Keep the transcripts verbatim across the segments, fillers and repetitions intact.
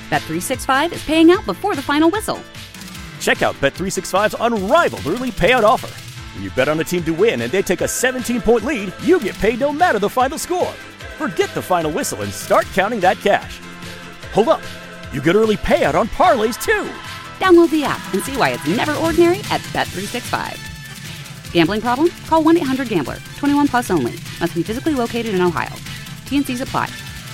Bet three sixty-five is paying out before the final whistle. Check out Bet three sixty-five's unrivaled early payout offer. When you bet on a team to win and they take a seventeen-point lead, you get paid no matter the final score. Forget the final whistle and start counting that cash. Hold up. You get early payout on parlays, too. Download the app and see why it's never ordinary at Bet three sixty-five. Gambling problem? Call one eight hundred gambler. twenty-one plus only. Must be physically located in Ohio. T N Cs apply.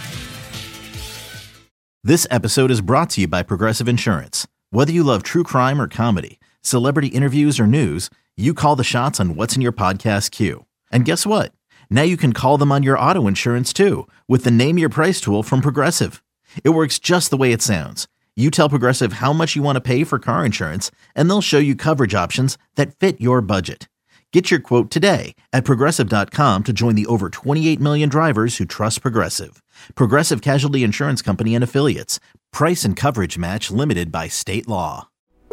This episode is brought to you by Progressive Insurance. Whether you love true crime or comedy, celebrity interviews or news, you call the shots on what's in your podcast queue. And guess what? Now you can call them on your auto insurance too with the Name Your Price tool from Progressive. It works just the way it sounds. You tell Progressive how much you want to pay for car insurance, and they'll show you coverage options that fit your budget. Get your quote today at Progressive dot com to join the over twenty-eight million drivers who trust Progressive. Progressive Casualty Insurance Company and Affiliates. Price and coverage match limited by state law.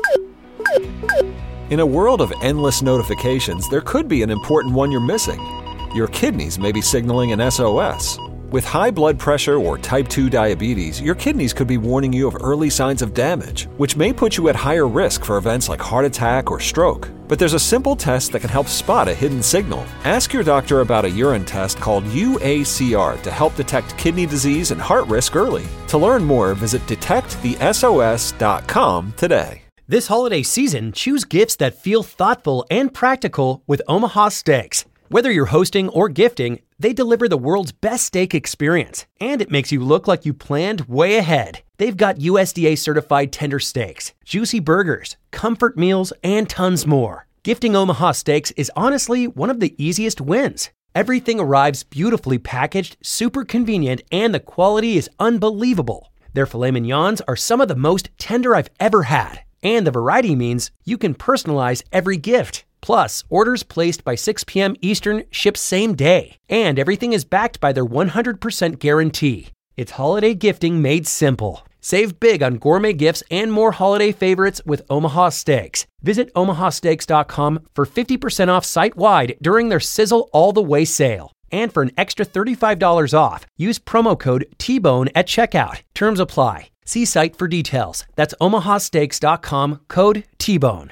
In a world of endless notifications, there could be an important one you're missing. Your kidneys may be signaling an S O S. With high blood pressure or type two diabetes, your kidneys could be warning you of early signs of damage, which may put you at higher risk for events like heart attack or stroke. But there's a simple test that can help spot a hidden signal. Ask your doctor about a urine test called U A C R to help detect kidney disease and heart risk early. To learn more, visit detect the S O S dot com today. This holiday season, choose gifts that feel thoughtful and practical with Omaha Steaks. Whether you're hosting or gifting, they deliver the world's best steak experience, and it makes you look like you planned way ahead. They've got U S D A-certified tender steaks, juicy burgers, comfort meals, and tons more. Gifting Omaha Steaks is honestly one of the easiest wins. Everything arrives beautifully packaged, super convenient, and the quality is unbelievable. Their filet mignons are some of the most tender I've ever had, and the variety means you can personalize every gift. Plus, orders placed by six p.m. Eastern ship same day. And everything is backed by their one hundred percent guarantee. It's holiday gifting made simple. Save big on gourmet gifts and more holiday favorites with Omaha Steaks. Visit omaha steaks dot com for fifty percent off site-wide during their Sizzle All the Way sale. And for an extra thirty-five dollars off, use promo code T bone at checkout. Terms apply. See site for details. That's omaha steaks dot com, code T bone.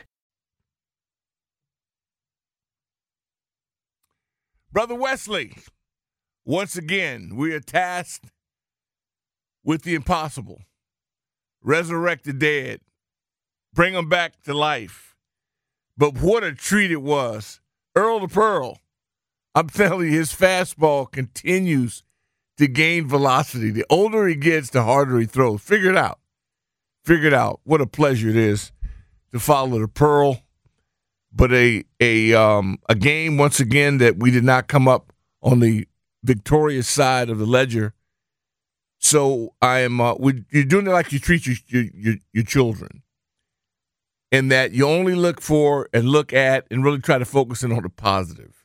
Brother Wesley, once again, we are tasked with the impossible. Resurrect the dead. Bring them back to life. But what a treat it was. Earl the Pearl, I'm telling you, his fastball continues to gain velocity. The older he gets, the harder he throws. Figure it out. Figure it out. What a pleasure it is to follow the Pearl. But a a um a game once again that we did not come up on the victorious side of the ledger. So I am uh, we, you're doing it like you treat your, your your children, and that you only look for and look at and really try to focus in on the positive.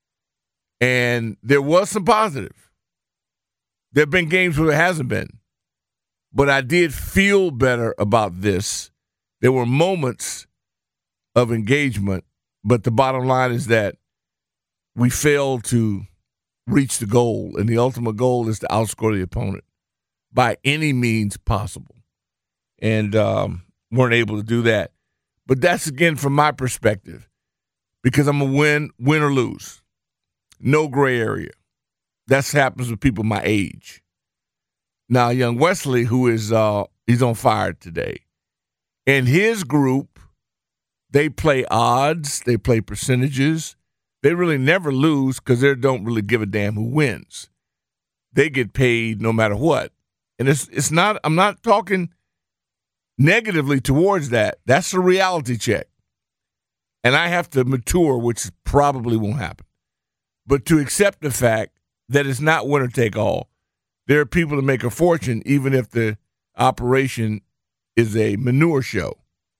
And there was some positive. There have been games where there hasn't been, but I did feel better about this. There were moments of engagement, but the bottom line is that we failed to reach the goal, and the ultimate goal is to outscore the opponent by any means possible, and um, weren't able to do that. But that's, again, from my perspective, because I'm a win, win or lose. No gray area. That happens with people my age. Now, young Wesley, who is uh, he's on fire today, and his group, they play odds, they play percentages. They really never lose because they don't really give a damn who wins. They get paid no matter what. And it's it's not, I'm not talking negatively towards that. That's a reality check. And I have to mature, which probably won't happen. But to accept the fact that it's not winner take all. There are people that make a fortune even if the operation is a manure show.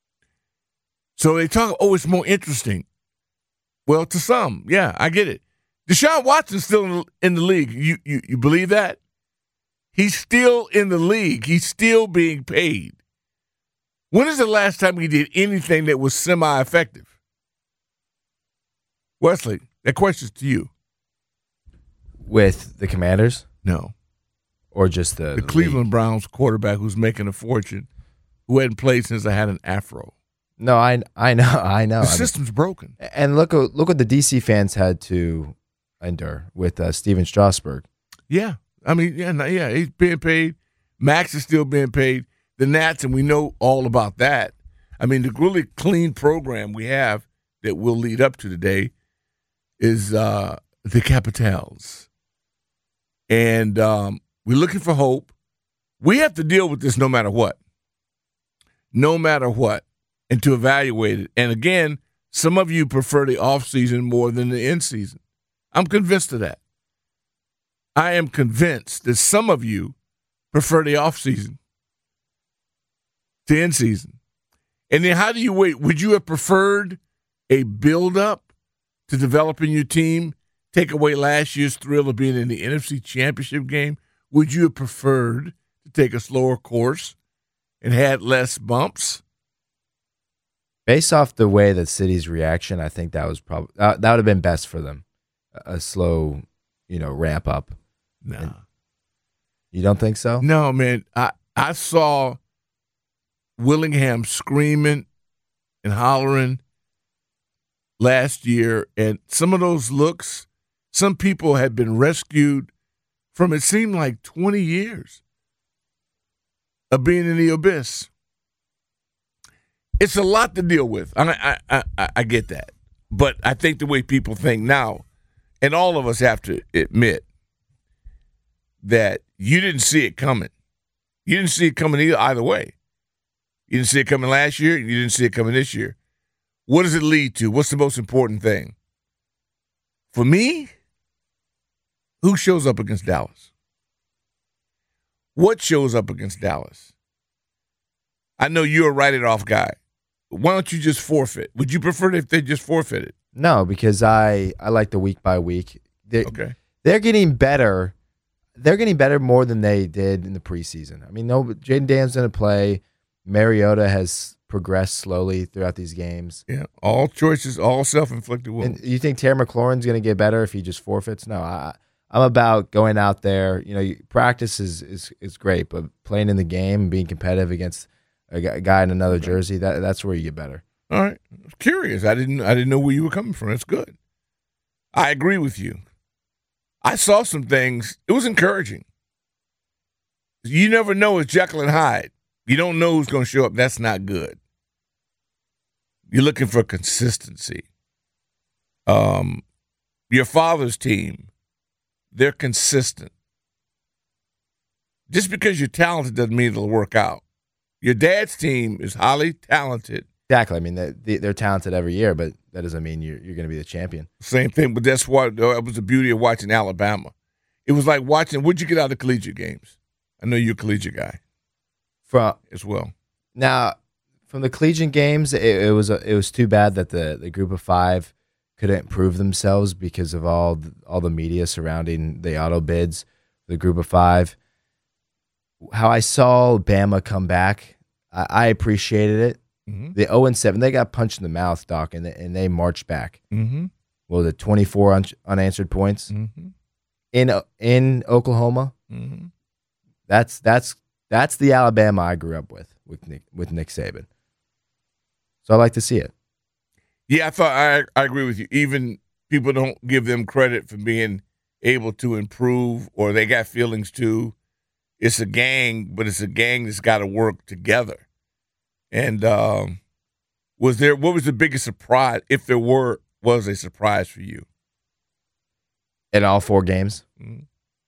So they talk, oh, it's more interesting. Well, to some, yeah, I get it. Deshaun Watson's still in the, in the league. You, you you believe that? He's still in the league. He's still being paid. When is the last time he did anything that was semi-effective? Wesley, that question's to you. With the Commanders? No. or just the, The, the Cleveland league? Browns quarterback who's making a fortune, who hadn't played since I had an afro. No, I I know, I know. The I mean, system's broken. and look, look what the D C fans had to endure with uh, Steven Strasburg. Yeah. I mean, yeah, no, yeah, he's being paid. Max is still being paid. The Nats, and we know all about that. I mean, the really clean program we have that will lead up to today is uh, the Capitals. And um, we're looking for hope. We have to deal with this no matter what. No matter what. And to evaluate it. And again, some of you prefer the offseason more than the in season. I'm convinced of that. I am convinced that some of you prefer the offseason to in season. And then how do you wait? Would you have preferred a build-up to developing your team, take away last year's thrill of being in the N F C Championship game? Would you have preferred to take a slower course and had less bumps? Based off the way that City's reaction, I think that was probably uh, that would have been best for them. A, a slow, you know, ramp up. No. And you don't think so? No, man. I, I saw Willingham screaming and hollering last year, and some of those looks, some people had been rescued from, it seemed like twenty years of being in the abyss. It's a lot to deal with. I, I, I, I get that. But I think the way people think now, and all of us have to admit that you didn't see it coming. You didn't see it coming either, either way. You didn't see it coming last year. You didn't see it coming this year. What does it lead to? What's the most important thing? For me, who shows up against Dallas? What shows up against Dallas? I know you're a write-it-off guy. Why don't you just forfeit? Would you prefer it if they just forfeited? No, because I, I like the week by week. They, Okay. They're getting better. They're getting better more than they did in the preseason. I mean, no, Jaden Daniels didn't play. Mariota has progressed slowly throughout these games. Yeah, all choices, all self-inflicted wounds. And you think Terry McLaurin's going to get better if he just forfeits? No, I, I'm about going out there. You know, you, practice is, is is great, but playing in the game, being competitive against a guy in another jersey, that that's where you get better. All right. I was curious. I didn't I didn't know where you were coming from. That's good. I agree with you. I saw some things. It was encouraging. You never know. It's Jekyll and Hyde. You don't know who's going to show up. That's not good. You're looking for consistency. Um, your father's team, they're consistent. Just because you're talented doesn't mean it'll work out. Your dad's team is highly talented. Exactly. I mean, they, they're talented every year, but that doesn't mean you're, you're going to be the champion. Same thing, but that's why that was the beauty of watching Alabama. It was like watching, what'd you get out of collegiate games? I know you're a collegiate guy From as well. now, from the collegiate games, it, it was a, it was too bad that the, the group of five couldn't prove themselves because of all the, all the media surrounding the auto bids. The group of five. How I saw Bama come back, I, I appreciated it. Mm-hmm. The oh and seven, they got punched in the mouth, Doc, and they, and they marched back. Mm-hmm. Well, the twenty-four un- unanswered points Mm-hmm. in in Oklahoma. Mm-hmm. That's that's that's the Alabama I grew up with with Nick with Nick Saban. So I like to see it. Yeah, I thought I I agree with you. Even people don't give them credit for being able to improve, or they got feelings too. It's a gang, but it's a gang that's got to work together. And um, was there? What was the biggest surprise, if there were was a surprise for you? In all four games, Mm-hmm.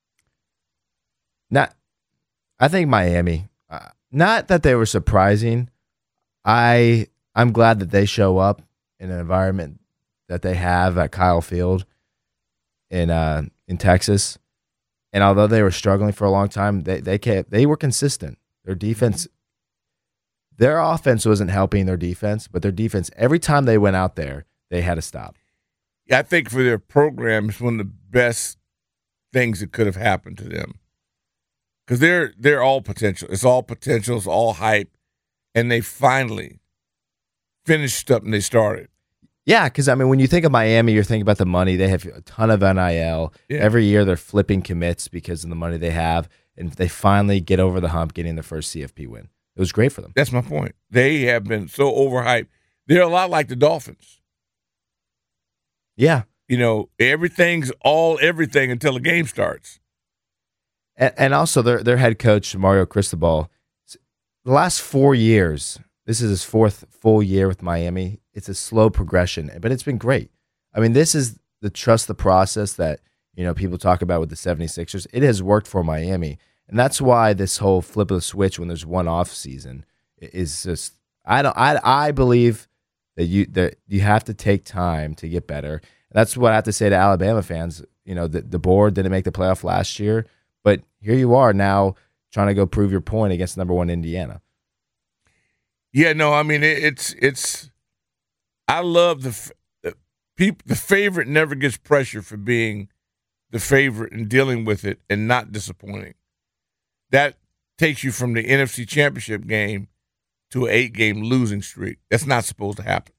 not. I think Miami. Uh, not that they were surprising. I I'm glad that they show up in an environment that they have at Kyle Field in uh, in Texas. And although they were struggling for a long time, they they kept, they were consistent. Their defense, their offense wasn't helping their defense, but their defense, every time they went out there, they had to stop. Yeah, I think for their program, it's one of the best things that could have happened to them. Because they're they're all potential. It's all potential. It's all hype. And they finally finished up and they started. Yeah, because, I mean, when you think of Miami, you're thinking about the money. They have a ton of N I L. Yeah. Every year they're flipping commits because of the money they have. and they finally get over the hump, getting their first C F P win. It was great for them. That's my point. They have been so overhyped. They're a lot like the Dolphins. Yeah. You know, everything's all everything until the game starts. And, and also their their head coach, Mario Cristobal, the last four years, this is his fourth full year with Miami. It's a slow progression, but it's been great. I mean, this is the trust the process that, you know, people talk about with the seventy-sixers. It has worked for Miami. And that's why this whole flip of the switch when there's one off season is just I don't I I believe that you that you have to take time to get better. That's what I have to say to Alabama fans. You know, the, the board didn't make the playoff last year, but here you are now trying to go prove your point against number one Indiana. Yeah, no, I mean it, it's it's. I love the the people. The favorite never gets pressure for being the favorite and dealing with it and not disappointing. That takes you from the N F C Championship game to an eight-game losing streak. That's not supposed to happen.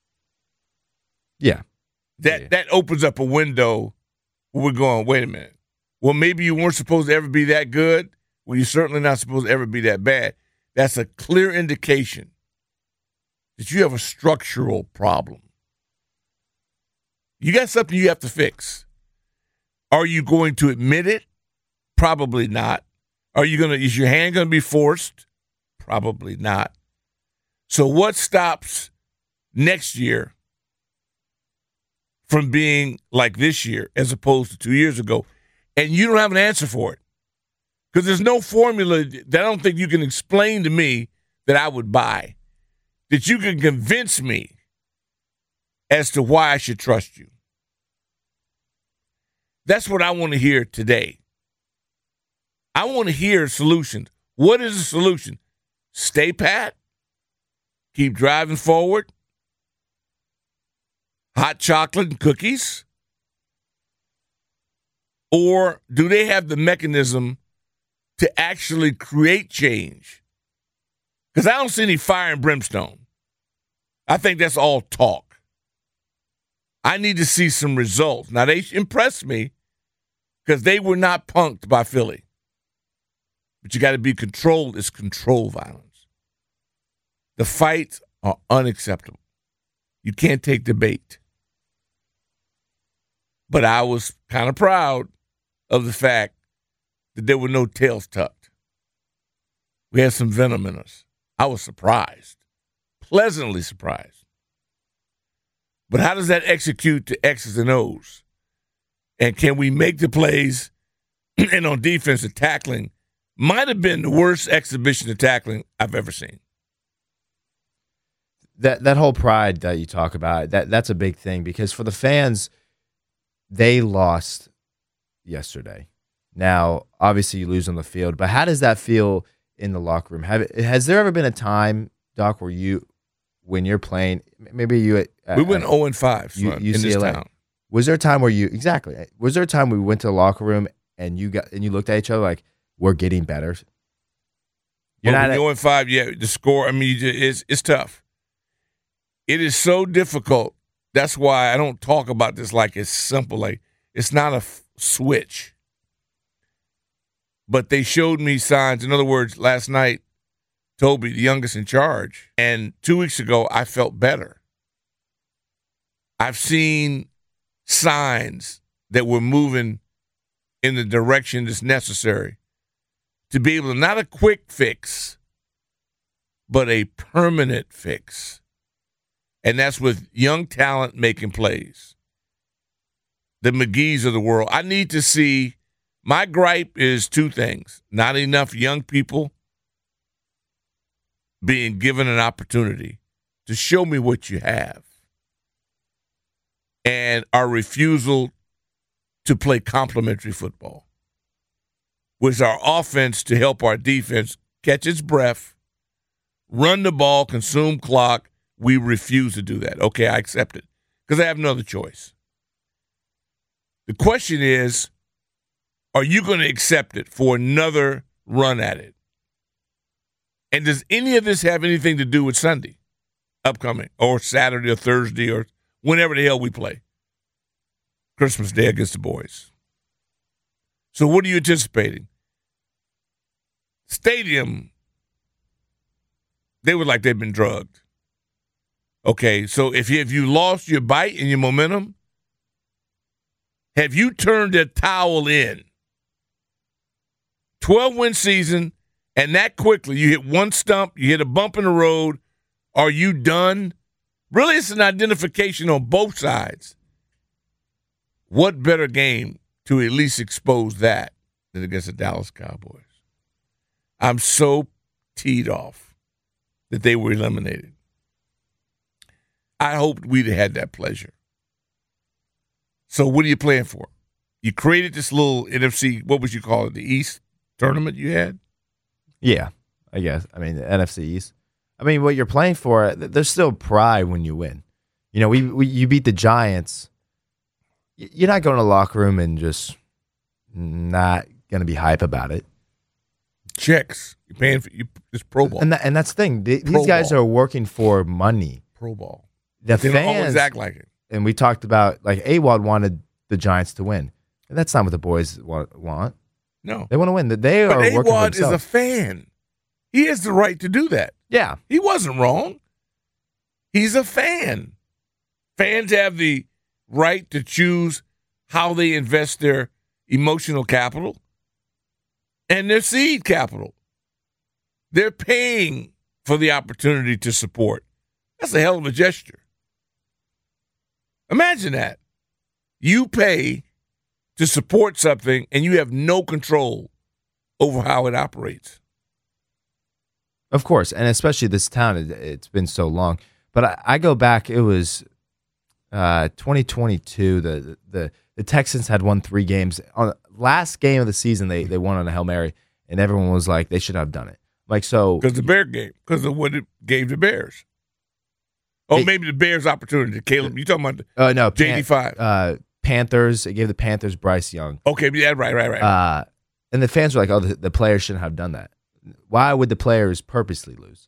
Yeah. That yeah. that opens up a window where we're going, wait a minute. Well, maybe you weren't supposed to ever be that good. Well, you're certainly not supposed to ever be that bad. That's a clear indication that you have a structural problem. You got something you have to fix. Are you going to admit it? Probably not. Are you going to, is your hand going to be forced? Probably not. So what stops next year from being like this year as opposed to two years ago? And you don't have an answer for it. Because there's no formula that I don't think you can explain to me that I would buy, that you can convince me as to why I should trust you. That's what I want to hear today. I want to hear solutions. What is the solution? Stay pat. Keep driving forward. Hot chocolate and cookies. Or do they have the mechanism to actually create change? Because I don't see any fire and brimstone. I think that's all talk. I need to see some results. Now, they impressed me because they were not punked by Philly. But you got to be controlled. It's control violence. The fights are unacceptable. You can't take the bait. But I was kind of proud of the fact that there were no tails tucked. We had some venom in us. I was surprised, pleasantly surprised. But how does that execute to X's and O's? And can we make the plays? And on defense, the tackling might have been the worst exhibition of tackling I've ever seen. That that whole pride that you talk about, that that's a big thing because for the fans, they lost yesterday. Now, obviously, you lose on the field, but how does that feel in the locker room? Have, has there ever been a time, Doc, where you, when you're playing, maybe you at, we went oh and five you, in this town. Was there a time where you exactly? Was there a time we went to the locker room and you got and you looked at each other like we're getting better? You're well, not oh and five. Yeah, the score. I mean, it's it's tough. It is so difficult. That's why I don't talk about this like it's simple. Like it's not a f- switch. But they showed me signs. In other words, last night, Toby, the youngest in charge, and two weeks ago, I felt better. I've seen signs that we're moving in the direction that's necessary to be able to, not a quick fix, but a permanent fix. And that's with young talent making plays. The McGees of the world. I need to see. My gripe is two things. Not enough young people being given an opportunity to show me what you have. And our refusal to play complementary football. With our offense to help our defense catch its breath, run the ball, consume clock. We refuse to do that. Okay, I accept it because I have no other choice. The question is, are you going to accept it for another run at it? And does any of this have anything to do with Sunday, upcoming, or Saturday or Thursday or whenever the hell we play? Christmas Day against the boys. So what are you anticipating? stadium, they were like they've been drugged. Okay, so if you, if you lost your bite and your momentum, have you turned the towel in? twelve-win season, and that quickly, you hit one stump, you hit a bump in the road, are you done? Really, it's an identification on both sides. What better game to at least expose that than against the Dallas Cowboys? I'm so teed off that they were eliminated. I hoped we'd have had that pleasure. So what are you playing for? You created this little N F C, what would you call it, the East tournament you had? Yeah, I guess. I mean, the N F C East. I mean, what you're playing for, there's still pride when you win. You know, we, we you beat the Giants. You're not going to the locker room and just not going to be hype about it. Checks. You're paying for you, this Pro Bowl. And, that, and that's the thing. These Pro guys ball. are working for money. Pro Bowl. The they fans, don't always act like it. And we talked about, like, A-Wad wanted the Giants to win. And that's not what the boys want. want. No. They want to win. They but are working for A-Wad is a themselves. fan. He has the right to do that. Yeah. He wasn't wrong. He's a fan. Fans have the right to choose how they invest their emotional capital and their seed capital. They're paying for the opportunity to support. That's a hell of a gesture. Imagine that. You pay to support something and you have no control over how it operates. Of course, and especially this town, it, it's been so long. But I, I go back, it was uh, twenty twenty-two. The, the the Texans had won three games. On the last game of the season, they, they won on a Hail Mary, and everyone was like, they should have done it. Like, so. Because the Bear game, because of what it gave the Bears. Oh, It- maybe the Bears' opportunity. Caleb, you talking about the Oh, no. J D five. Uh, Panthers, it gave the Panthers Bryce Young. Okay, yeah, right, right, right. Uh, and the fans were like, oh, the, the players shouldn't have done that. Why would the players purposely lose?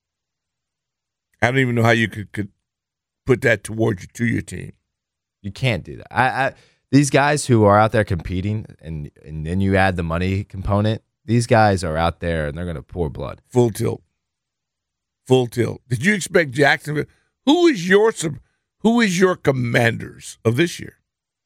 I don't even know how you could, could put that towards you, to your team. You can't do that. I, I these guys who are out there competing, and and then you add the money component. These guys are out there and they're going to pour blood. Full tilt. Full tilt. Did you expect Jacksonville? Who is your sub- who is your commanders of this year?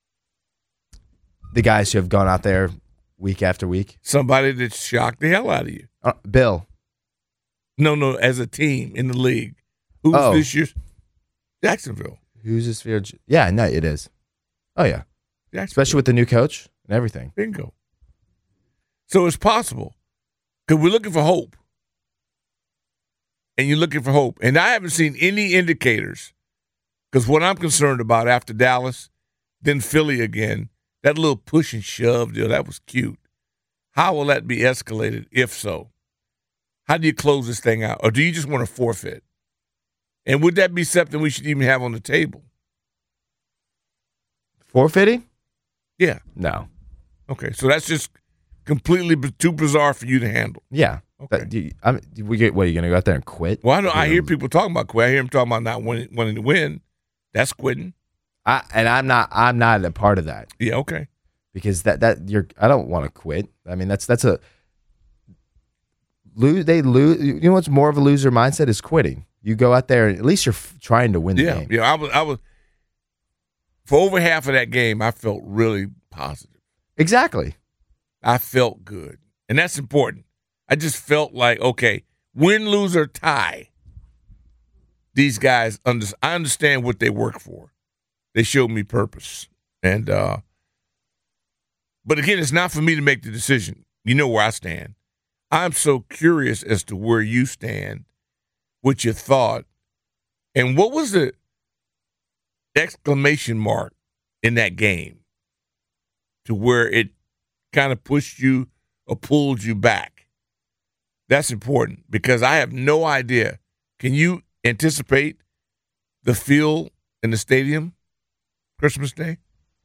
The guys who have gone out there week after week. Somebody that shocked the hell out of you. Uh, Bill. No, no, as a team in the league. Who's Oh. this year? Jacksonville. Who's this? Fear? Yeah, no, it is. Oh yeah, Jacksonville. especially with the new coach and everything. Bingo. So it's possible. Because we're looking for hope. And you're looking for hope. And I haven't seen any indicators. Because what I'm concerned about after Dallas, then Philly again, that little push and shove deal, that was cute. How will that be escalated, if so? How do you close this thing out? Or do you just want to forfeit? And would that be something we should even have on the table? Forfeiting? Yeah. No. Okay. So that's just completely b- too bizarre for you to handle. Yeah. Okay. That, do you, I mean, we get. What, are you going to go out there and quit? Well, I, know, I hear Um, people talking about quit. I hear them talking about not winning, wanting to win. That's quitting. I, and I'm not. I'm not a part of that Yeah, okay. because that that you're. I don't want to quit. I mean, that's that's a lose. They lose. You know what's more of a loser mindset is quitting. You go out there and at least you're f- trying to win the Yeah, game. yeah. I was, I was for over half of that game. I felt really positive. Exactly. I felt good, and that's important. I just felt like, okay, win, lose, or tie. These guys, under, I understand what they work for. They showed me purpose, and uh, but again, it's not for me to make the decision. You know where I stand. I'm so curious as to where you stand, what you thought, and what was the exclamation mark in that game to where it kind of pushed you or pulled you back. That's important because I have no idea. Can you anticipate the feel in the stadium Christmas Day?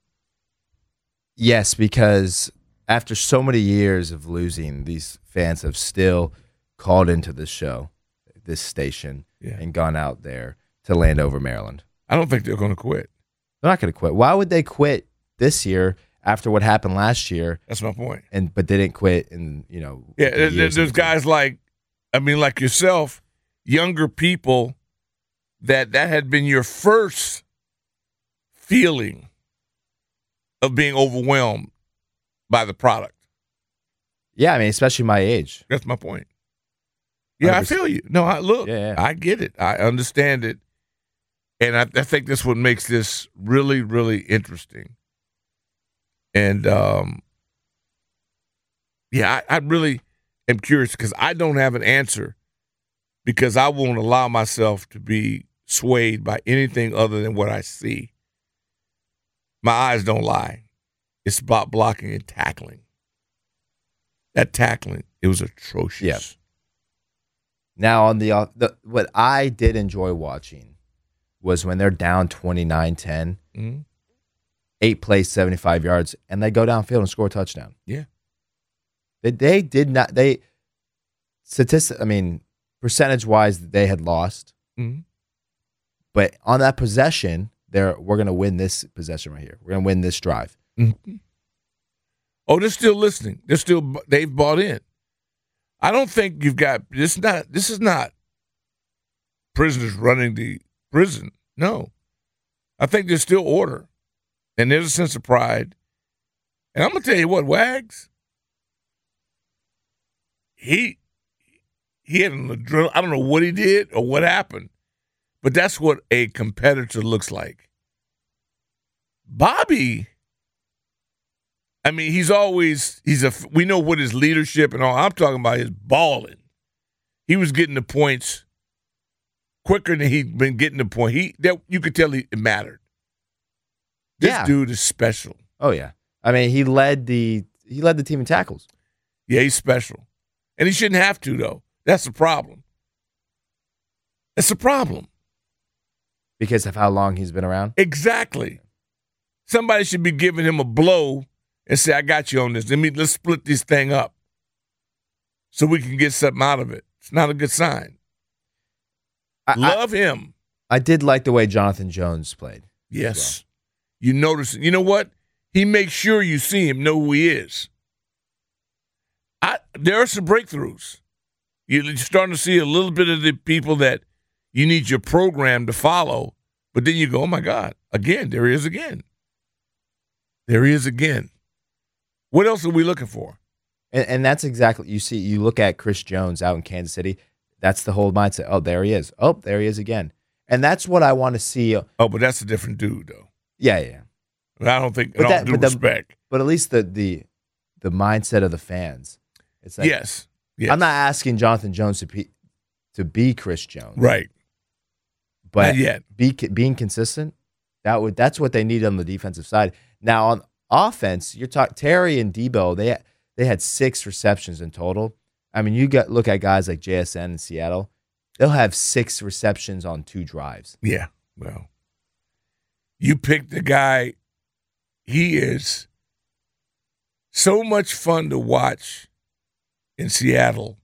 Yes, because after so many years of losing, these fans have still called into this show, this station, Yeah. and gone out there to Landover, Maryland. I don't think they're going to quit. They're not going to quit. Why would they quit this year after what happened last year. That's my point. And but they didn't quit. And you know, yeah, the there, years there's in between. guys like, I mean, like yourself, younger people that that had been your first feeling of being overwhelmed by the product. Yeah, I mean, especially my age. That's my point. Yeah, one hundred percent. I feel you. No, I look, yeah, yeah. I get it. I understand it. And I, I think that's what makes this really, really interesting. And, um, yeah, I, I really am curious because I don't have an answer because I won't allow myself to be swayed by anything other than what I see. My eyes don't lie. It's about blocking and tackling. That tackling, it was atrocious. Yeah. Now, on the, uh, the what I did enjoy watching was when they're down twenty-nine ten, mm-hmm. eight plays, seventy-five yards, and they go downfield and score a touchdown. Yeah. They, they did not, they, statistic, I mean, percentage-wise, they had lost. Mm-hmm. But on that possession, they're, we're going to win this possession right here. We're going to win this drive. Mm-hmm. Oh, they're still listening. They're still, they've bought in. I don't think you've got, this not, this is not prisoners running the prison. No. I think there's still order. And there's a sense of pride. And I'm going to tell you what, Wags, he, he had an adrenaline, I don't know what he did or what happened, but that's what a competitor looks like. Bobby, I mean, he's always, he's a, we know what his leadership and all, I'm talking about his balling. He was getting the points quicker than he'd been getting the point. He, that you could tell he, it mattered. This Yeah. dude is special. Oh, yeah. I mean, he led the, he led the team in tackles. Yeah, he's special. And he shouldn't have to, though. That's the problem. That's the problem. Because of how long he's been around? Exactly. Somebody should be giving him a blow and say, I got you on this. Let me, let's split this thing up so we can get something out of it. It's not a good sign. I, Love I, him. I did like the way Jonathan Jones played. Yes. You notice, you know what? He makes sure you see him, know who he is. I, there are some breakthroughs. You're starting to see a little bit of the people that you need your program to follow, but then you go, oh, my God, again, there he is again. There he is again. What else are we looking for? And, and that's exactly, you see, you look at Chris Jones out in Kansas City, that's the whole mindset. Oh, there he is. Oh, there he is again. And that's what I want to see. Oh, but that's a different dude, though. Yeah, yeah. I don't think, But I that- don't do but the- respect. But at least the the the mindset of the fans. It's like, yes. yes. I'm not asking Jonathan Jones to be, to be Chris Jones. Right. But Not yet. Be, being consistent, that would that's what they need on the defensive side. Now on offense, you're talking Terry and Debo. They they had six receptions in total. I mean, you got look at guys like J S N in Seattle. They'll have six receptions on two drives. Yeah. Well, you picked the guy. He is so much fun to watch in Seattle.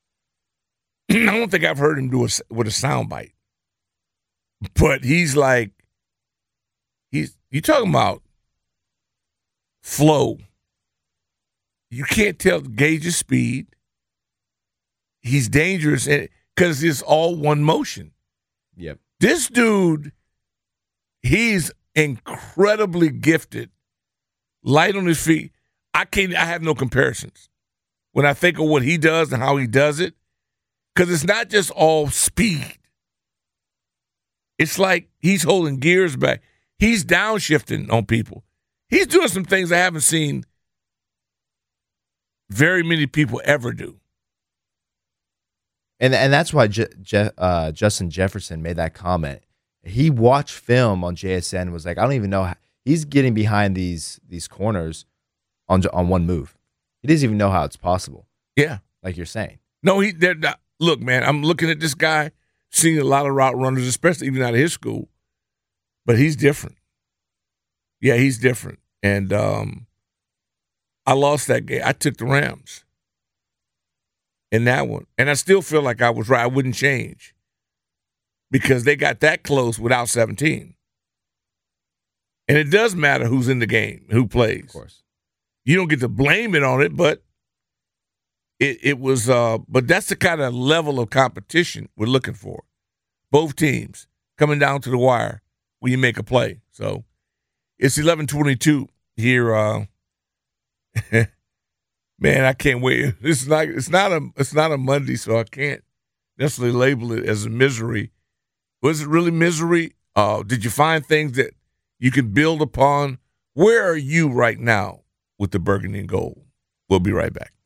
I don't think I've heard him do a, with a soundbite. But he's like, he's you talking about flow. You can't tell gauge his speed. He's dangerous because it's all one motion. Yep. This dude, he's incredibly gifted, light on his feet. I can't. I have no comparisons when I think of what he does and how he does it, because it's not just all speed. It's like he's holding gears back. He's downshifting on people. He's doing some things I haven't seen very many people ever do. And and that's why Je- Je- uh, Justin Jefferson made that comment. He watched film on J S N and was like, I don't even know how he's getting behind these these corners on on one move. He doesn't even know how it's possible. Yeah, like you're saying. No, he. They're not. Look, man, I'm looking at this guy, seeing a lot of route runners, especially even out of his school, but he's different. Yeah, he's different. And um, I lost that game. I took the Rams in that one, and I still feel like I was right. I wouldn't change because they got that close without seventeen. And it does matter who's in the game, who plays. Of course. You don't get to blame it on it, but it, it was uh, – but that's the kind of level of competition we're looking for. Both teams coming down to the wire when you make a play. So it's eleven twenty-two here. Uh, man, I can't wait. It's not, it's, not a, it's not a Monday, so I can't necessarily label it as a misery. Was it really misery? Uh, did you find things that you can build upon? Where are you right now with the burgundy and gold? We'll be right back.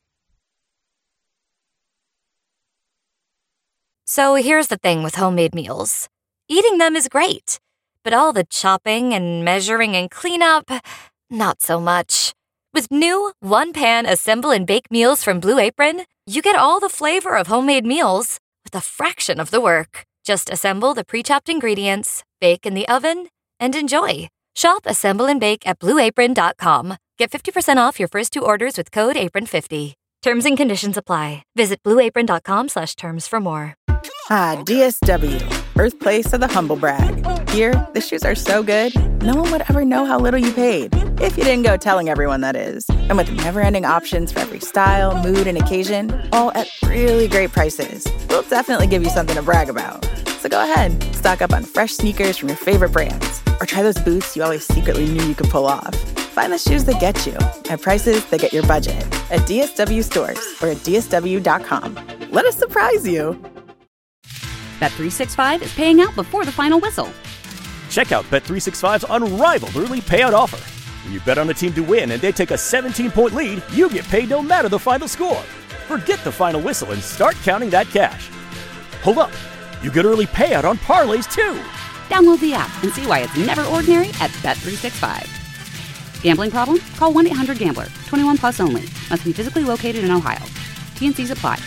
So here's the thing with homemade meals. Eating them is great, but all the chopping and measuring and cleanup, not so much. With new one-pan assemble and bake meals from Blue Apron, you get all the flavor of homemade meals with a fraction of the work. Just assemble the pre-chopped ingredients, bake in the oven, and enjoy. Shop Assemble and Bake at blue apron dot com. Get fifty percent off your first two orders with code apron fifty. Terms and conditions apply. Visit blue apron dot com slash terms for more. Ah, D S W, birthplace of the humble brag. Here, the shoes are so good, no one would ever know how little you paid. If you didn't go telling everyone, that is. And with never-ending options for every style, mood, and occasion, all at really great prices, we'll definitely give you something to brag about. So go ahead, stock up on fresh sneakers from your favorite brands, or try those boots you always secretly knew you could pull off. Find the shoes that get you at prices that get your budget at D S W stores or at D S W dot com. Let us surprise you. Bet three sixty-five is paying out before the final whistle. Check out Bet three sixty-five's unrivaled early payout offer. When you bet on a team to win and they take a seventeen-point lead, you get paid no matter the final score. Forget the final whistle and start counting that cash. Hold up. You get early payout on parlays, too. Download the app and see why it's never ordinary at Bet three sixty-five. Gambling problem? Call one eight hundred gambler. twenty-one plus only. Must be physically located in Ohio. T N Cs apply.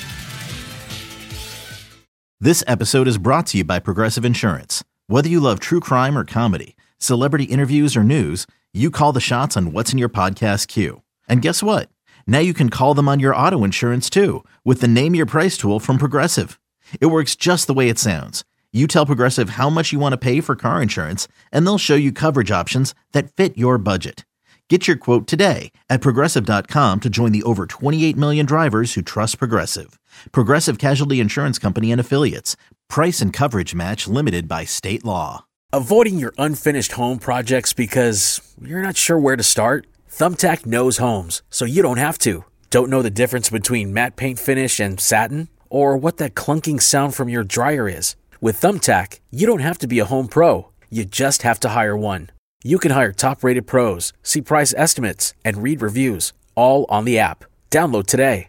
This episode is brought to you by Progressive Insurance. Whether you love true crime or comedy, celebrity interviews or news, you call the shots on what's in your podcast queue. And guess what? Now you can call them on your auto insurance too with the Name Your Price tool from Progressive. It works just the way it sounds. You tell Progressive how much you want to pay for car insurance, and they'll show you coverage options that fit your budget. Get your quote today at Progressive dot com to join the over twenty-eight million drivers who trust Progressive. Progressive Casualty Insurance Company and Affiliates. Price and coverage match limited by state law. Avoiding your unfinished home projects because you're not sure where to start? Thumbtack knows homes, so you don't have to. Don't know the difference between matte paint finish and satin? Or what that clunking sound from your dryer is? With Thumbtack, you don't have to be a home pro. You just have to hire one. You can hire top-rated pros, see price estimates, and read reviews, all on the app. Download today.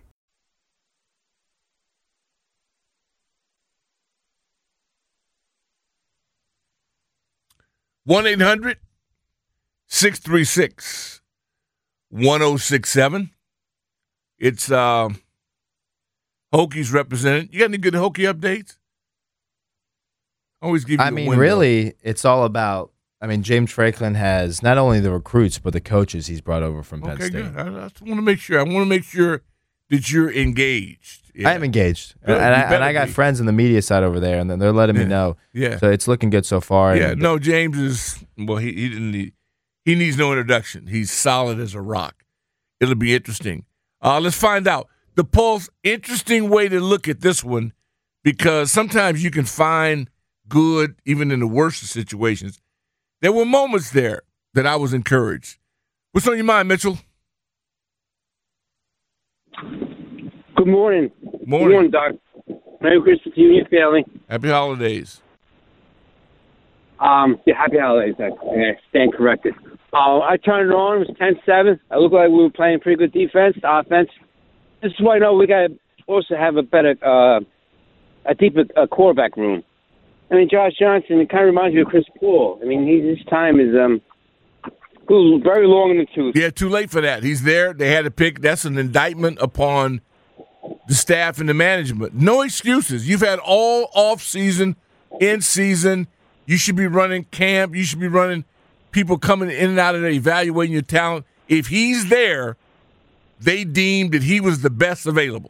one eight hundred six three six one oh six seven. It's uh, Hokies represented. You got any good Hokie updates? Always give you I the mean, window. really, it's all about, I mean, James Franklin has not only the recruits, but the coaches he's brought over from Penn Okay, State. good. I, I just want to make sure. I want to make sure that you're engaged. Yeah. I am engaged. Good. And, I, You better and I got be. friends in the media side over there, and then they're letting Yeah. me know. Yeah. So it's looking good so far. Yeah, and- no, James is, well, he, he didn't need, he needs no introduction. He's solid as a rock. It'll be interesting. Uh, let's find out. The Pulse, interesting way to look at this one, because sometimes you can find good even in the worst of situations. There were moments there that I was encouraged. What's on your mind, Mitchell? Good morning. Morning. Good morning, Doc. Merry Christmas to you and your family. Happy holidays. Um, yeah, happy holidays. I, I stand corrected. Uh, I turned it on. It was ten seven. I looked like we were playing pretty good defense, offense. This is why I know we got supposed to have a better, uh, a deeper uh, quarterback room. I mean, Josh Johnson, it kind of reminds me of Chris Paul. I mean, he, his time is um, very long in the tooth. Yeah, too late for that. He's there. They had to pick. That's an indictment upon the staff and the management. No excuses. You've had all off season, in season. You should be running camp. You should be running people coming in and out of there, evaluating your talent. If he's there, they deemed that he was the best available.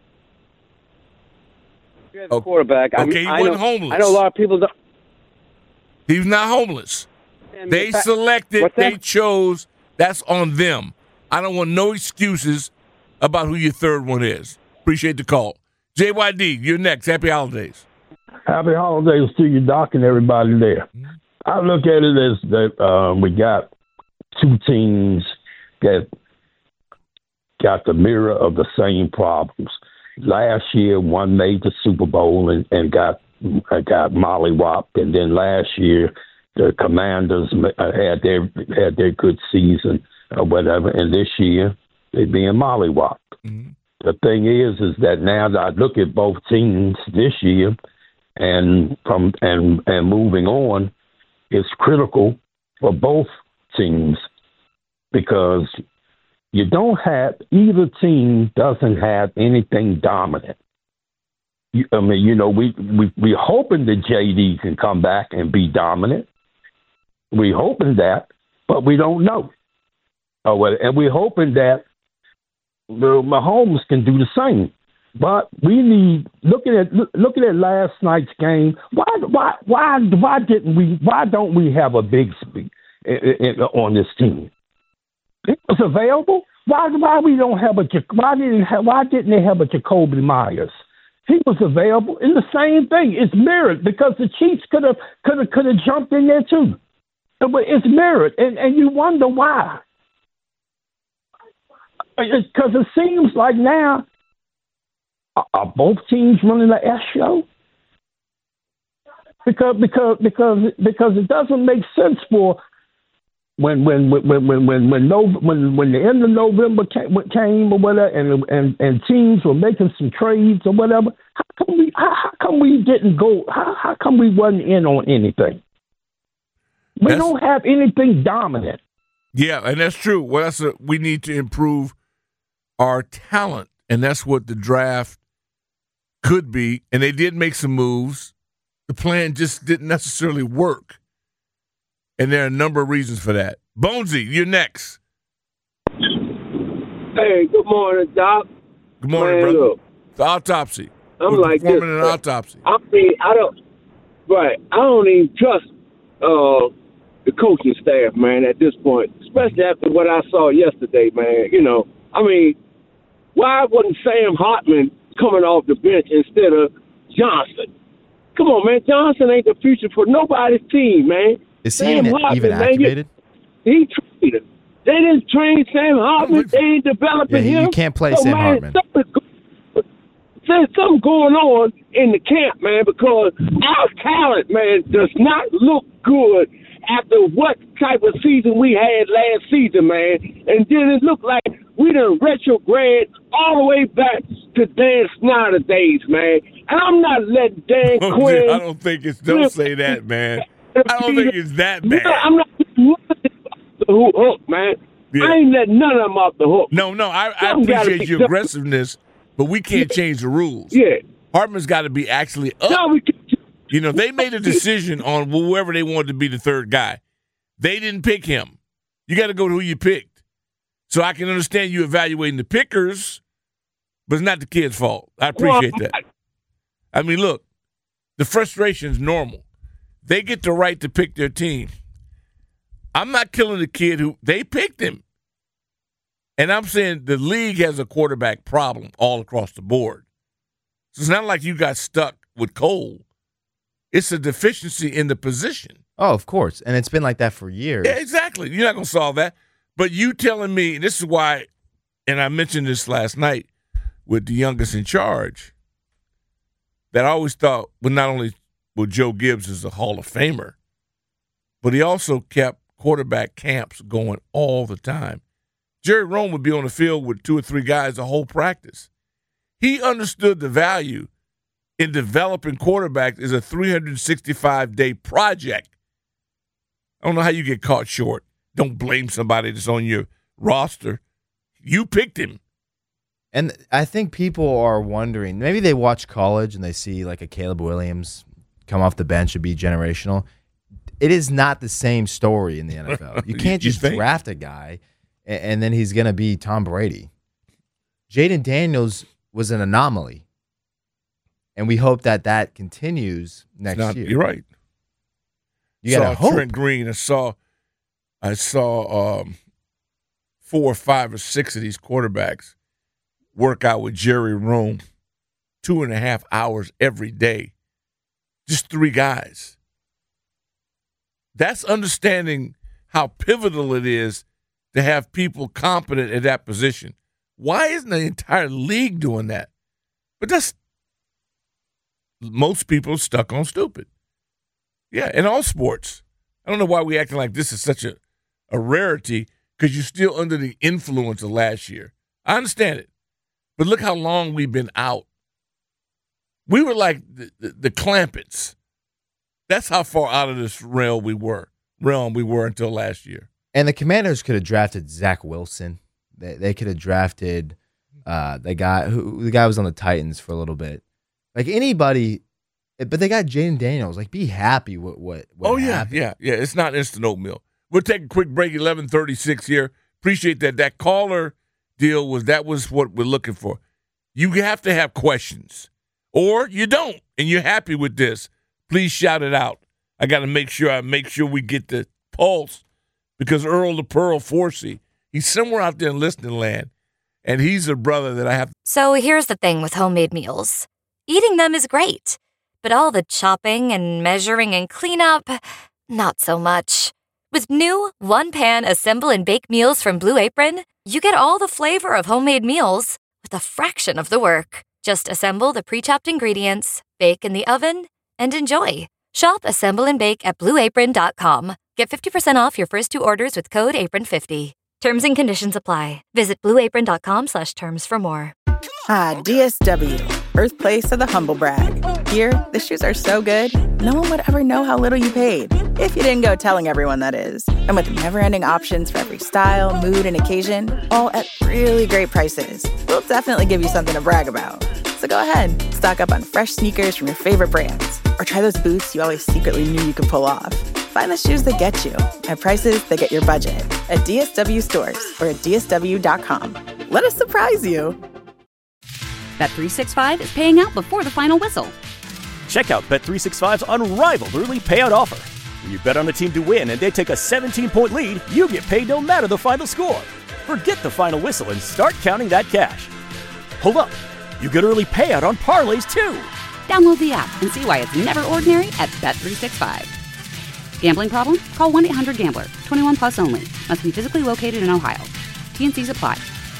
The quarterback. I Okay, mean, he I wasn't know, homeless. I know a lot of people don't. He was not homeless. They selected, they chose. That's on them. I don't want no excuses about who your third one is. Appreciate the call. J Y D, you're next. Happy holidays. Happy holidays to you, Doc, and everybody there. Mm-hmm. I look at it as that uh, we got two teams that got the mirror of the same problems. Last year, one made the Super Bowl and, and got got mollywopped, and then last year the Commanders had their had their good season or whatever, and this year they're being mollywopped. Mm-hmm. The thing is, is that now that I look at both teams this year, and from and and moving on, it's critical for both teams because you don't have either team doesn't have anything dominant. You, I mean, you know, we we we're hoping that J D can come back and be dominant. We're hoping that, but we don't know. Oh, well, and we're hoping that the Mahomes can do the same. But we need looking at looking at last night's game. Why why why why didn't we? Why don't we have a big speed on this team? It was available. Why why we don't have a why didn't have, why didn't they have a Jacoby Myers? He was available, and the same thing. It's mirrored because the Chiefs could have could have could have jumped in there too. But it's mirrored, and, and you wonder why. Because it seems like now, are both teams running the S show? Because because because because it doesn't make sense for when when when when when when no when when the end of November came, came or whatever, and and and teams were making some trades or whatever. How come we how, how come we didn't go? How how come we wasn't in on anything? We that's, don't have anything dominant. Yeah, and that's true. Well, that's a, we need to improve our talent, and that's what the draft could be. And they did make some moves. The plan just didn't necessarily work, and there are a number of reasons for that. Bonesy, you're next. Hey, good morning, Doc. Good morning, Man, brother. Look, the autopsy. I'm We're like performing this, an autopsy. I mean, I don't. Right, I don't even trust uh, the coaching staff, man. At this point, especially after what I saw yesterday, man. You know, I mean, why wasn't Sam Hartman coming off the bench instead of Johnson? Come on, man. Johnson ain't the future for nobody's team, man. Is he even, Hartman, even activated? Man, you, he traded him. They didn't train Sam Hartman. They ain't developing yeah, him. You can't play so, Sam man, Hartman. There's something going on in the camp, man, because our talent, man, does not look good after what type of season we had last season, man. And then it looked like we done retrograde all the way back to Dan Snyder days, man. And I'm not letting Dan oh, Quinn. I don't think it's. Don't say that, man. I don't think it's that bad. I'm not letting the hook, man. Yeah. I ain't letting none of them off the hook. No, no, I, I appreciate your aggressiveness, but we can't change the rules. Yeah. Hartman's got to be actually up. No, we can't. You know, they made a decision on whoever they wanted to be the third guy. They didn't pick him. You got to go to who you picked. So I can understand you evaluating the pickers, but it's not the kid's fault. I appreciate that. I mean, look, the frustration is normal. They get the right to pick their team. I'm not killing the kid who they picked him. And I'm saying the league has a quarterback problem all across the board. So it's not like you got stuck with Cole. It's a deficiency in the position. Oh, of course. And it's been like that for years. Yeah, exactly. You're not going to solve that. But you telling me, and this is why, and I mentioned this last night with the youngest in charge, that I always thought, well, not only well, Joe Gibbs is a Hall of Famer, but he also kept quarterback camps going all the time. Jerry Rome would be on the field with two or three guys the whole practice. He understood the value in developing quarterbacks as a three hundred sixty-five day project. I don't know how you get caught short. Don't blame somebody that's on your roster. You picked him. And I think people are wondering, maybe they watch college and they see like a Caleb Williams come off the bench and be generational. It is not the same story in the N F L. You can't just you draft a guy and, and then he's going to be Tom Brady. Jaden Daniels was an anomaly. And we hope that that continues next not, year. You're right. You got to hope. Trent Green. I saw I saw um, four or five or six of these quarterbacks work out with Jerry Room two and a half hours every day. Just three guys. That's understanding how pivotal it is to have people competent at that position. Why isn't the entire league doing that? But that's most people stuck on stupid. Yeah, in all sports. I don't know why we acting like this is such a, a rarity because you're still under the influence of last year. I understand it. But look how long we've been out. We were like the, the, the Clampets. That's how far out of this realm we were. Realm we were until last year. And the Commanders could have drafted Zach Wilson. They they could have drafted uh, the guy who the guy was on the Titans for a little bit. Like anybody, but they got Jaden Daniels. Like, be happy with what. what oh yeah, happened. yeah, yeah. It's not instant oatmeal. We'll take a quick break. eleven thirty-six here. Appreciate that. That caller deal was that was what we're looking for. You have to have questions, or you don't, and you're happy with this. Please shout it out. I got to make sure I make sure we get the pulse because Earl the Pearl Forsey, he's somewhere out there in listening land, and he's a brother that I have. So here's the thing with homemade meals. Eating them is great, but all the chopping and measuring and cleanup, not so much. With new one-pan assemble and bake meals from Blue Apron, you get all the flavor of homemade meals with a fraction of the work. Just assemble the pre-chopped ingredients, bake in the oven, and enjoy. Shop Assemble and Bake at blue apron dot com. Get fifty percent off your first two orders with code apron fifty. Terms and conditions apply. Visit blue apron dot com slash terms for more. Ah, D S W, birthplace of the humble brag. Here, the shoes are so good, no one would ever know how little you paid. If you didn't go telling everyone, that is. And with never-ending options for every style, mood, and occasion, all at really great prices, we'll definitely give you something to brag about. So go ahead, stock up on fresh sneakers from your favorite brands, or try those boots you always secretly knew you could pull off. Find the shoes that get you at prices that get your budget at D S W stores or at D S W dot com. Let us surprise you. Bet three sixty-five is paying out before the final whistle. Check out Bet three sixty-five's unrivaled early payout offer. When you bet on a team to win and they take a seventeen-point lead, you get paid no matter the final score. Forget the final whistle and start counting that cash. Hold up. You get early payout on parlays, too. Download the app and see why it's never ordinary at Bet three sixty-five. Gambling problem? Call one eight hundred gambler. twenty-one plus only. Must be physically located in Ohio. T N Cs apply.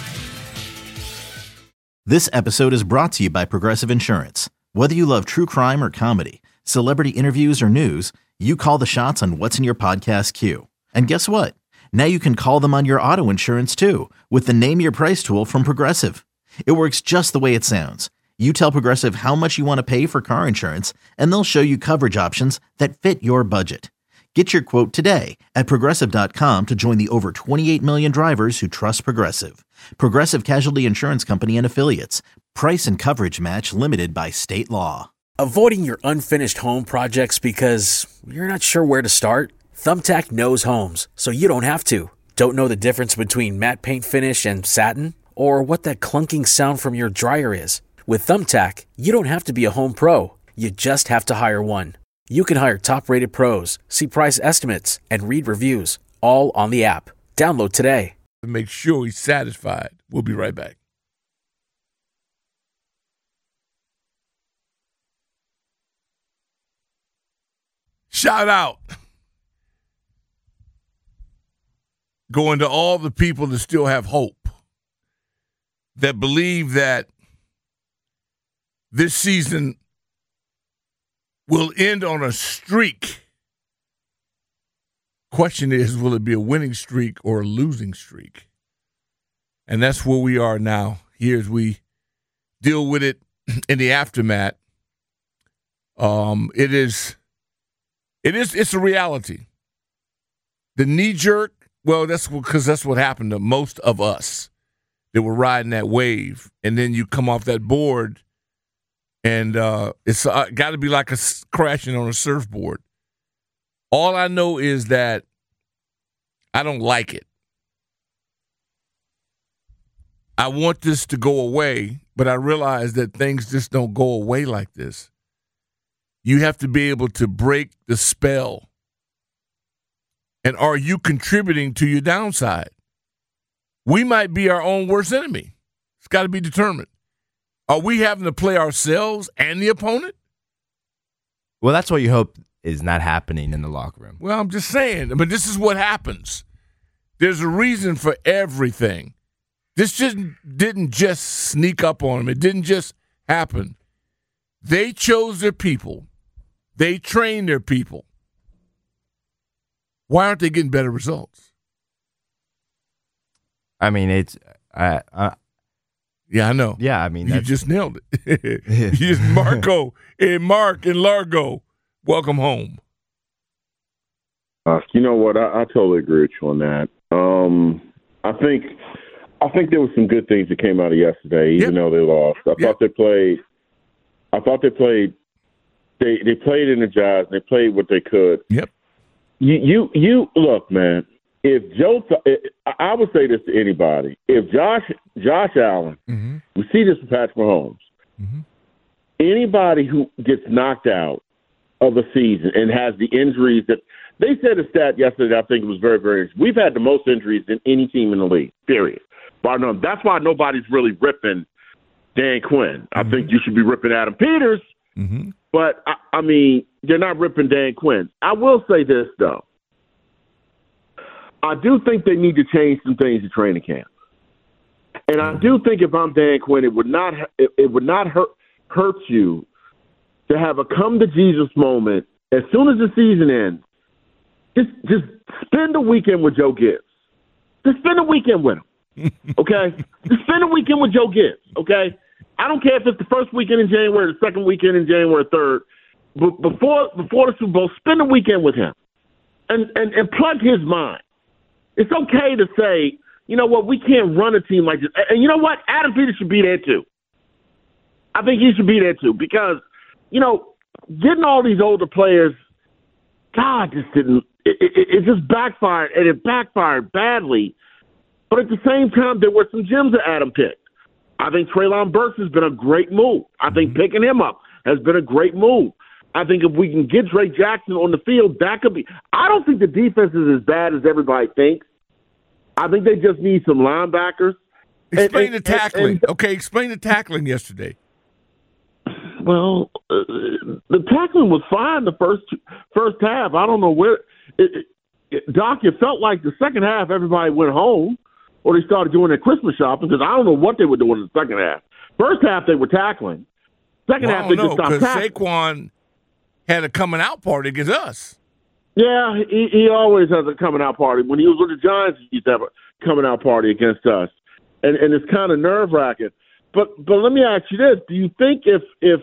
This episode is brought to you by Progressive Insurance. Whether you love true crime or comedy, celebrity interviews or news, you call the shots on what's in your podcast queue. And guess what? Now you can call them on your auto insurance, too, with the Name Your Price tool from Progressive. It works just the way it sounds. You tell Progressive how much you want to pay for car insurance, and they'll show you coverage options that fit your budget. Get your quote today at progressive dot com to join the over twenty-eight million drivers who trust Progressive. Progressive Casualty Insurance Company and Affiliates. Price and coverage match limited by state law. Avoiding your unfinished home projects because you're not sure where to start? Thumbtack knows homes, so you don't have to. Don't know the difference between matte paint finish and satin? Or what that clunking sound from your dryer is? With Thumbtack, you don't have to be a home pro. You just have to hire one. You can hire top-rated pros, see price estimates, and read reviews, all on the app. Download today. To make sure he's satisfied. We'll be right back. Shout out. Going to all the people that still have hope, that believe that this season will end on a streak. Question is, will it be a winning streak or a losing streak? And that's where we are now, here as we deal with it in the aftermath. Um, it is, it is, it's a reality. The knee jerk, well, that's because that's what happened to most of us that were riding that wave. And then you come off that board, and uh, it's uh, got to be like a crashing on a surfboard. All I know is that I don't like it. I want this to go away, but I realize that things just don't go away like this. You have to be able to break the spell And are you contributing to your downside? We might be our own worst enemy. It's got to be determined. Are we having to play ourselves and the opponent? Well, that's what you hope is not happening in the locker room. Well, I'm just saying. But this is what happens. There's a reason for everything. This just didn't just sneak up on them. It didn't just happen. They chose their people. They trained their people. Why aren't they getting better results? I mean, it's uh, uh, yeah, I know. Yeah, I mean, you that's, just nailed it. You just Marco and Mark and Largo. Welcome home. Uh, you know what? I, I totally agree with you on that. Um, I think I think there were some good things that came out of yesterday, even yep. though they lost. I yep. thought they played. I thought they played. They they played energized. They played what they could. Yep. You you you look, man. If Joe, I would say this to anybody. If Josh Josh Allen, mm-hmm. we see this with Patrick Mahomes. Mm-hmm. Anybody who gets knocked out of a season and has the injuries that they said a stat yesterday, I think it was very, very interesting. We've had the most injuries than any team in the league, period. Bar none. That's why nobody's really ripping Dan Quinn. Mm-hmm. I think you should be ripping Adam Peters, mm-hmm. but, I, I mean, you're not ripping Dan Quinn. I will say this, though. I do think they need to change some things in training camp. And I do think if I'm Dan Quinn, it would not it, it would not hurt hurt you to have a come-to-Jesus moment as soon as the season ends. Just just spend a weekend with Joe Gibbs. Just spend a weekend with him, okay? Just spend a weekend with Joe Gibbs, okay? I don't care if it's the first weekend in January, the second weekend in January third. But before before the Super Bowl, spend a weekend with him and, and, and plug his mind. It's okay to say, you know what, we can't run a team like this. And you know what? Adam Peters should be there too. I think he should be there too because, you know, getting all these older players, God, just didn't it, – it, it just backfired, and it backfired badly. But at the same time, there were some gems that Adam picked. I think Treylon Burks has been a great move. I think mm-hmm. picking him up has been a great move. I think if we can get Drake Jackson on the field, that could be – I don't think the defense is as bad as everybody thinks. I think they just need some linebackers. Explain and, the tackling. and, and, okay, explain the tackling yesterday. Well, uh, the tackling was fine the first first half. I don't know where it, it, Doc, it felt like the second half everybody went home or they started doing their Christmas shopping because I don't know what they were doing in the second half. First half they were tackling. Second well, half they know, just stopped tackling. Saquon had a coming out party against us. Yeah, he, he always has a coming out party. When he was with the Giants, he used to have a coming out party against us, and and it's kind of nerve wracking. But but let me ask you this: do you think if if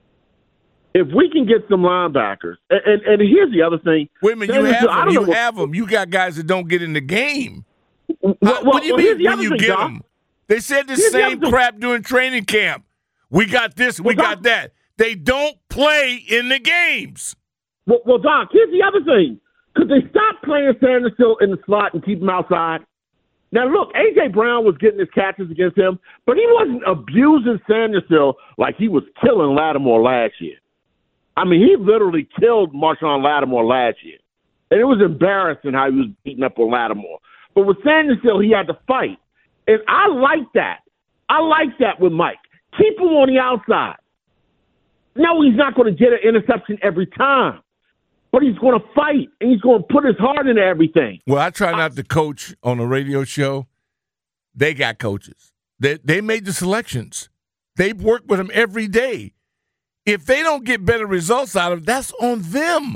if we can get some linebackers, and, and, and here's the other thing. Wait a minute, you have them. You have them. You got guys that don't get in the game. Well, How, what do you well, mean when you thing, get Doc. them? They said the here's same the crap during training camp. We got this, we well, got Doc, that. They don't play in the games. Well, well, Doc, here's the other thing. Could they stop playing Sanderson in the slot and keep him outside? Now, look, A J. Brown was getting his catches against him, but he wasn't abusing Sanderson like he was killing Lattimore last year. I mean, he literally killed Marshawn Lattimore last year. And it was embarrassing how he was beating up on Lattimore. But with Sanderson, he had to fight. And I like that. I like that with Mike. Keep him on the outside. No, he's not going to get an interception every time. But he's going to fight, and he's going to put his heart into everything. Well, I try not to coach on a radio show. They got coaches. They, they made the selections. They work with them every day. If they don't get better results out of it, that's on them.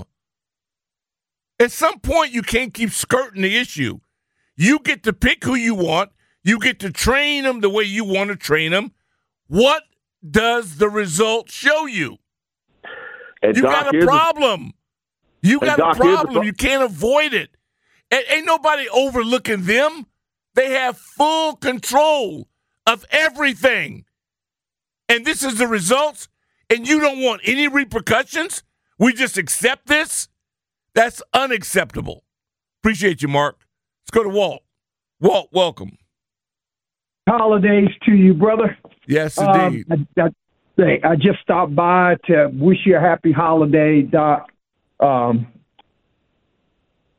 At some point, you can't keep skirting the issue. You get to pick who you want. You get to train them the way you want to train them. What does the result show you? And you Doc, got a problem. You got Doc, a problem. You can't avoid it. And ain't nobody overlooking them. They have full control of everything. And this is the results, and you don't want any repercussions? We just accept this? That's unacceptable. Appreciate you, Mark. Let's go to Walt. Walt, welcome. Holidays to you, brother. Yes, indeed. Um, I, I, I just stopped by to wish you a happy holiday, Doc. Um,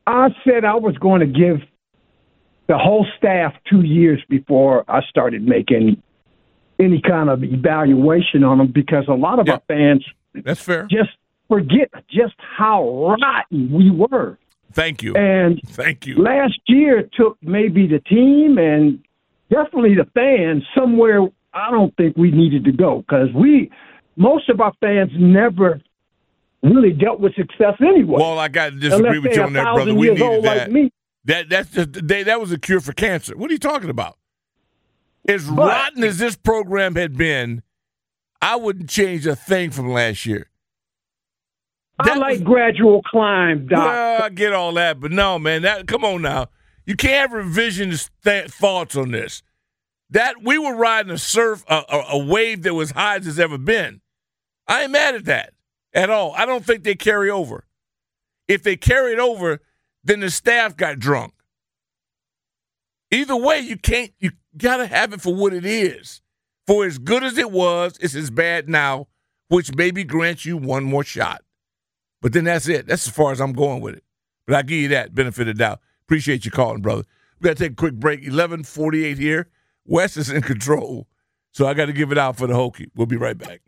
I said I was going to give the whole staff two years before I started making any kind of evaluation on them because a lot of yeah. our fans That's fair. just forget just how rotten we were. Thank you. And Thank you. Last year took maybe the team and definitely the fans somewhere I don't think we needed to go because we, most of our fans never really dealt with success anyway. Well, I got to disagree with you on that, brother. We needed that. Like that that's just they, that was a cure for cancer. What are you talking about? As but, rotten as this program had been, I wouldn't change a thing from last year. That I like was, gradual climb, Doc. Well, I get all that, but no, man. That come on now. You can't have revisionist th- thoughts on this. That we were riding a surf, a, a, a wave that was high as it's ever been. I ain't mad at that at all. I don't think they carry over. If they carried over, then the staff got drunk. Either way, you can't. You got to have it for what it is. For as good as it was, it's as bad now, which maybe grants you one more shot. But then that's it. That's as far as I'm going with it. But I give you that benefit of doubt. Appreciate you calling, brother. We got to take a quick break. eleven forty-eight here. Wes is in control, so I got to give it out for the Hokie. We'll be right back.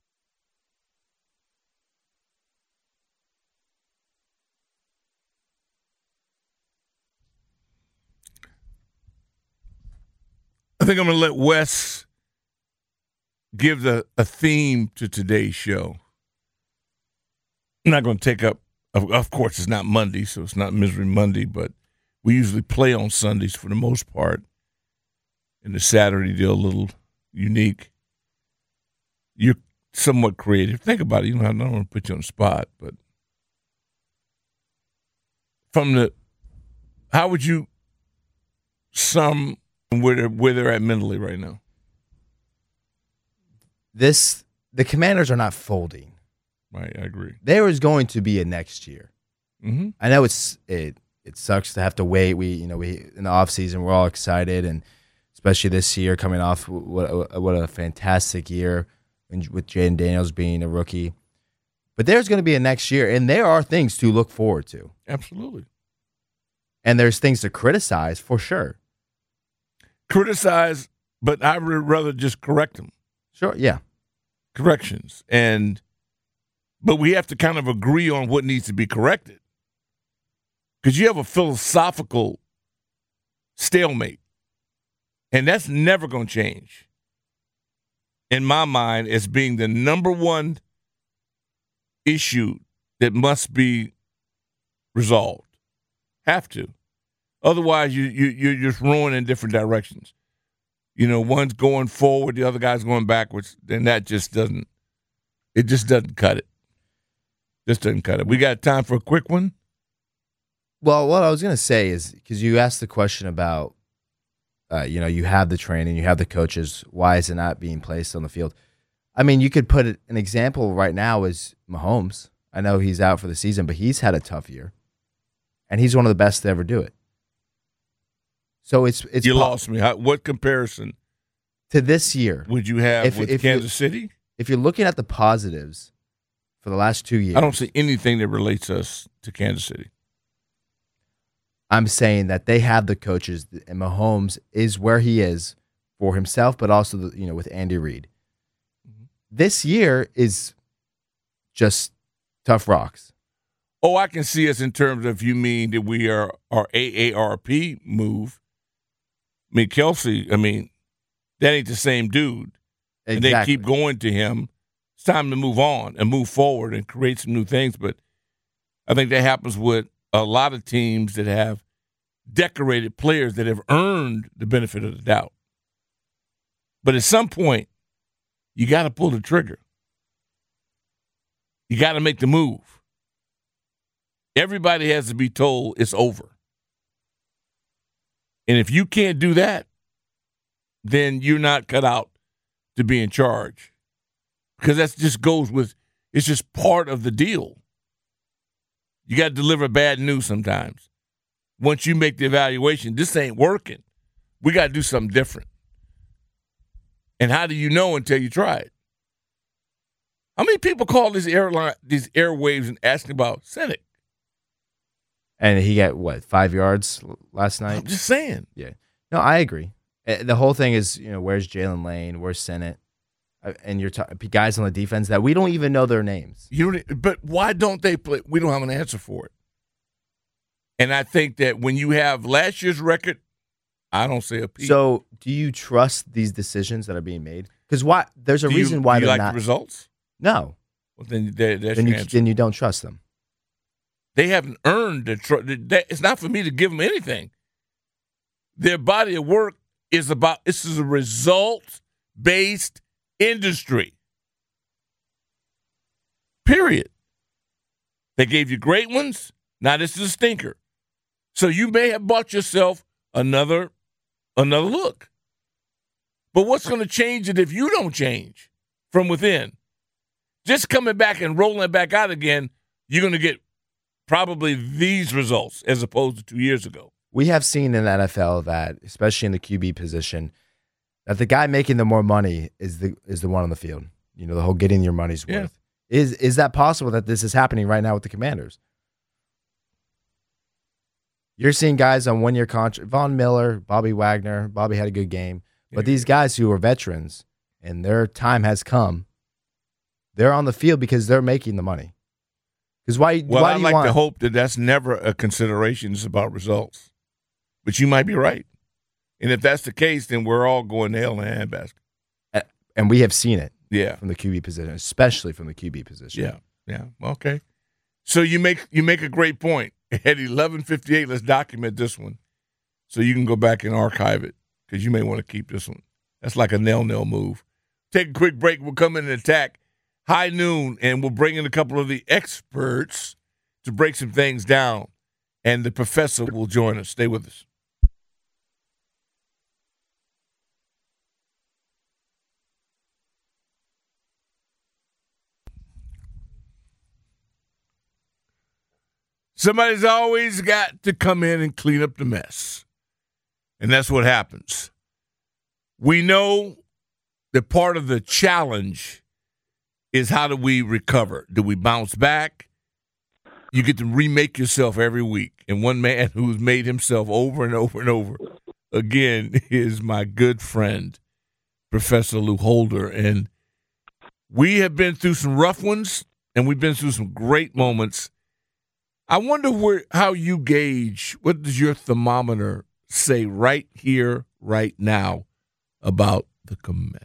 I think I'm going to let Wes give the a theme to today's show. I'm not going to take up, of, of course, it's not Monday, so it's not Misery Monday, but we usually play on Sundays for the most part. And the Saturday deal a little unique. You're somewhat creative. Think about it. You know, I don't want to put you on the spot, but from the, how would you sum where they're, where they're at mentally right now? This, the Commanders are not folding. Right, I agree. There is going to be a next year. Mm-hmm. I know it's it it sucks to have to wait. We you know we in the off season we're all excited, and especially this year coming off what what a fantastic year with Jaden Daniels being a rookie. But there's going to be a next year, and there are things to look forward to. Absolutely. And there's things to criticize for sure. Criticize, but I would rather just correct them. Sure, yeah. Corrections. And but we have to kind of agree on what needs to be corrected. Because you have a philosophical stalemate. And that's never going to change. In my mind, as being the number one issue that must be resolved. Have to. Otherwise, you, you, you're just rowing in different directions. You know, one's going forward, the other guy's going backwards. Then that just doesn't, it just doesn't cut it. Just doesn't cut it. We got time for a quick one? Well, what I was going to say is, because you asked the question about, uh, you know, you have the training, you have the coaches, why is it not being placed on the field? I mean, you could put it, an example right now is Mahomes. I know he's out for the season, but he's had a tough year. And he's one of the best to ever do it. So it's it's you po- lost me. How, what comparison to this year would you have if, with if Kansas City? If you're looking at the positives for the last two years, I don't see anything that relates us to Kansas City. I'm saying that they have the coaches, and Mahomes is where he is for himself, but also the, you know with Andy Reid. Mm-hmm. This year is just tough rocks. Oh, I can see us in terms of you mean that we are our A A R P move. I mean, Kelsey, I mean, that ain't the same dude. Exactly. And they keep going to him. It's time to move on and move forward and create some new things. But I think that happens with a lot of teams that have decorated players that have earned the benefit of the doubt. But at some point, you got to pull the trigger. You got to make the move. Everybody has to be told it's over. And if you can't do that, then you're not cut out to be in charge. Because that just goes with, it's just part of the deal. You got to deliver bad news sometimes. Once you make the evaluation, this ain't working. We got to do something different. And how do you know until you try it? How many people call these airline, these airwaves and asking about Cynic? And he got, what, five yards last night? I'm just saying. Yeah. No, I agree. The whole thing is, you know, where's Jalen Lane? Where's Sennett? And you're ta- guys on the defense that we don't even know their names. You don't, but why don't they play? We don't have an answer for it. And I think that when you have last year's record, I don't say a peep. So do you trust these decisions that are being made? Because why? There's a do reason you, why do you they're like not. the results? No. Well, then there, that's then your you answer. then you don't trust them. They haven't earned the trust. It's not for me to give them anything. Their body of work is about. This is a result-based industry. Period. They gave you great ones. Now this is a stinker. So you may have bought yourself another another look. But what's going to change it if you don't change from within? Just coming back and rolling it back out again, you're going to get probably these results as opposed to two years ago. We have seen in the N F L that, especially in the Q B position, that the guy making the more money is the is the one on the field. You know, the whole getting your money's Yeah. worth. Is is that possible that this is happening right now with the Commanders? You're seeing guys on one-year contract, Von Miller, Bobby Wagner. Bobby had a good game. But these guys who are veterans and their time has come, they're on the field because they're making the money. Because why, Well, why I do you like want to hope that that's never a consideration. It's about results. But you might be right. And if that's the case, then we're all going to hell in a handbasket. And we have seen it. Yeah. From the Q B position, especially from the Q B position. Yeah. Yeah. Okay. So you make you make a great point. At eleven fifty-eight, let's document this one so you can go back and archive it because you may want to keep this one. That's like a nil-nil move. Take a quick break. We'll come in and attack high noon, and we'll bring in a couple of the experts to break some things down. And the professor will join us. Stay with us. Somebody's always got to come in and clean up the mess. And that's what happens. We know that part of the challenge is how do we recover? Do we bounce back? You get to remake yourself every week. And one man who's made himself over and over and over again is my good friend, Professor Lou Holder. And we have been through some rough ones, and we've been through some great moments. I wonder where how you gauge, what does your thermometer say right here, right now about the Commanders?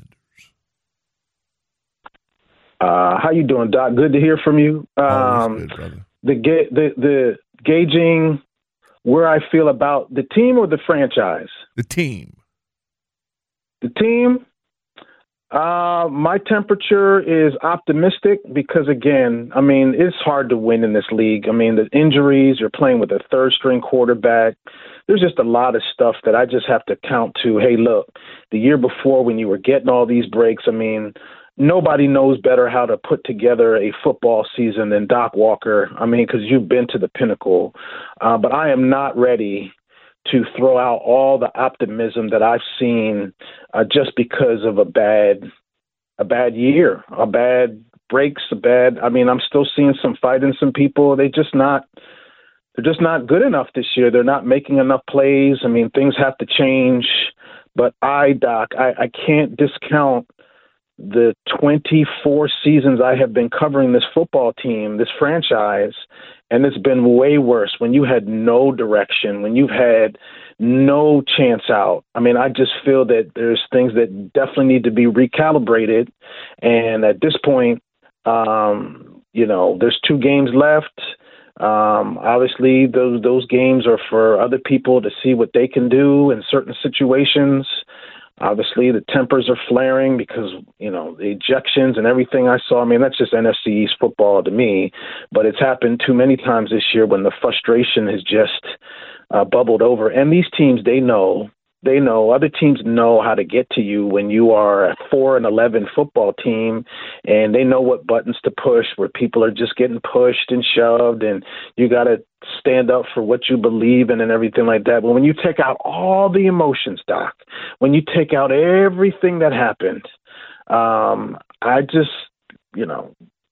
Uh, how you doing, Doc? Good to hear from you. Um, good, brother. The, ga- the the gauging where I feel about the team or the franchise? The team. The team. Uh, my temperature is optimistic because, again, I mean, it's hard to win in this league. I mean, the injuries, you're playing with a third-string quarterback. There's just a lot of stuff that I just have to count to, hey, look, the year before when you were getting all these breaks, I mean, nobody knows better how to put together a football season than Doc Walker. I mean, because you've been to the pinnacle. Uh, but I am not ready to throw out all the optimism that I've seen uh, just because of a bad, a bad year, a bad breaks, a bad. I mean, I'm still seeing some fight in some people. They just not, they're just not good enough this year. They're not making enough plays. I mean, things have to change. But I, Doc, I, I can't discount the twenty-four seasons I have been covering this football team, this franchise, and it's been way worse when you had no direction, when you've had no chance out. I mean, I just feel that there's things that definitely need to be recalibrated. And at this point, um, you know, there's two games left. Um, obviously, those those games are for other people to see what they can do in certain situations. Obviously, the tempers are flaring because, you know, the ejections and everything I saw. I mean, that's just N F C East football to me. But it's happened too many times this year when the frustration has just uh, bubbled over. And these teams, they know, they know, other teams know how to get to you when you are a four and eleven football team, and they know what buttons to push where people are just getting pushed and shoved, and you got to stand up for what you believe in and everything like that. But when you take out all the emotions, Doc, when you take out everything that happened, um, I just, you know,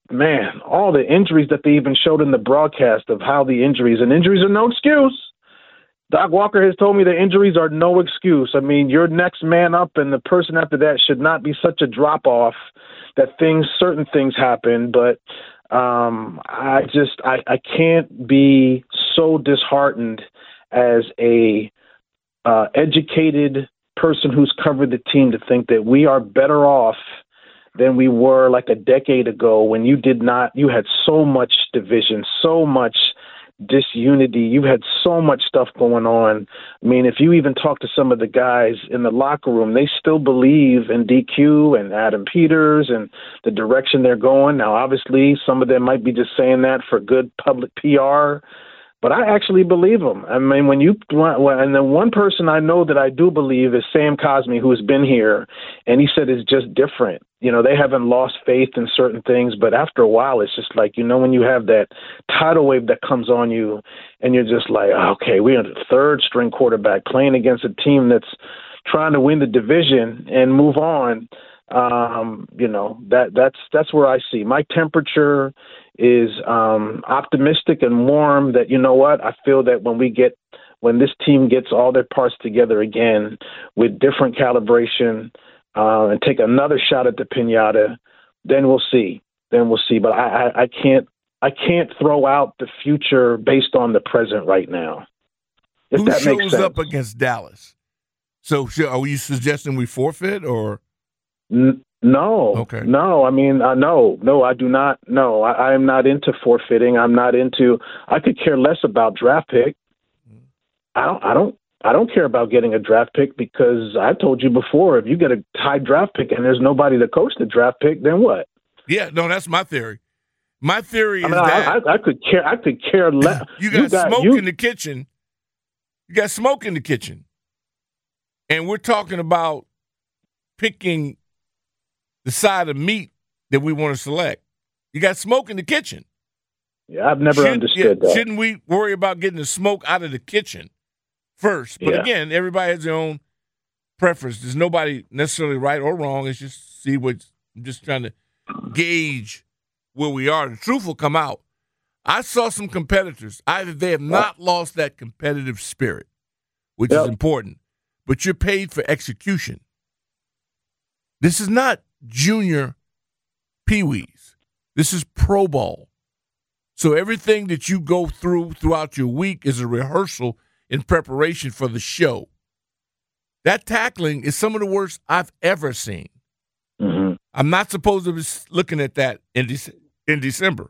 man, all the injuries that they even showed in the broadcast of how the injuries, and injuries are no excuse. Doc Walker has told me the injuries are no excuse. I mean, your next man up and the person after that should not be such a drop-off that things, certain things happen. But um, I just, I, I can't be so disheartened as a uh, educated person who's covered the team to think that we are better off than we were like a decade ago when you did not, you had so much division, so much disunity. You had so much stuff going on. I mean, if you even talk to some of the guys in the locker room, they still believe in D Q and Adam Peters and the direction they're going. Now, obviously, some of them might be just saying that for good public P R, but I actually believe them. I mean, when you, and the one person I know that I do believe is Sam Cosmi, who's been here, and he said it's just different. You know, they haven't lost faith in certain things, but after a while, it's just like, you know, when you have that tidal wave that comes on you and you're just like, okay, we're the third string quarterback playing against a team that's trying to win the division and move on. Um, you know, that that's that's where I see my temperature is um, optimistic and warm that, you know what, I feel that when we get when this team gets all their parts together again with different calibration, Uh, and take another shot at the pinata, then we'll see. Then we'll see. But I, I, I can't I can't throw out the future based on the present right now. If Who that makes shows sense. up against Dallas? So should, are you suggesting we forfeit or? N- no. Okay. No, I mean, uh, no, no, I do not. No, I, I am not into forfeiting. I'm not into. I could care less about draft pick. I don't. I don't. I don't care about getting a draft pick because I told you before, if you get a high draft pick and there's nobody to coach the draft pick, then what? Yeah, no, that's my theory. My theory I is mean, that I, I, I could care. I could care less. you got, You got- smoke you- in the kitchen. You got smoke in the kitchen, and we're talking about picking the side of meat that we want to select. You got smoke in the kitchen. Yeah, I've never Shouldn't- understood yeah, that. Shouldn't we worry about getting the smoke out of the kitchen first? But Yeah. again, everybody has their own preference. There's nobody necessarily right or wrong. It's just see what I'm just trying to gauge where we are. The truth will come out. I saw some competitors. Either they have not lost that competitive spirit, which is important, but you're paid for execution. This is not junior peewees. This is Pro Bowl. So everything that you go through throughout your week is a rehearsal in preparation for the show. That tackling is some of the worst I've ever seen. Mm-hmm. I'm not supposed to be looking at that in, Dece- in December.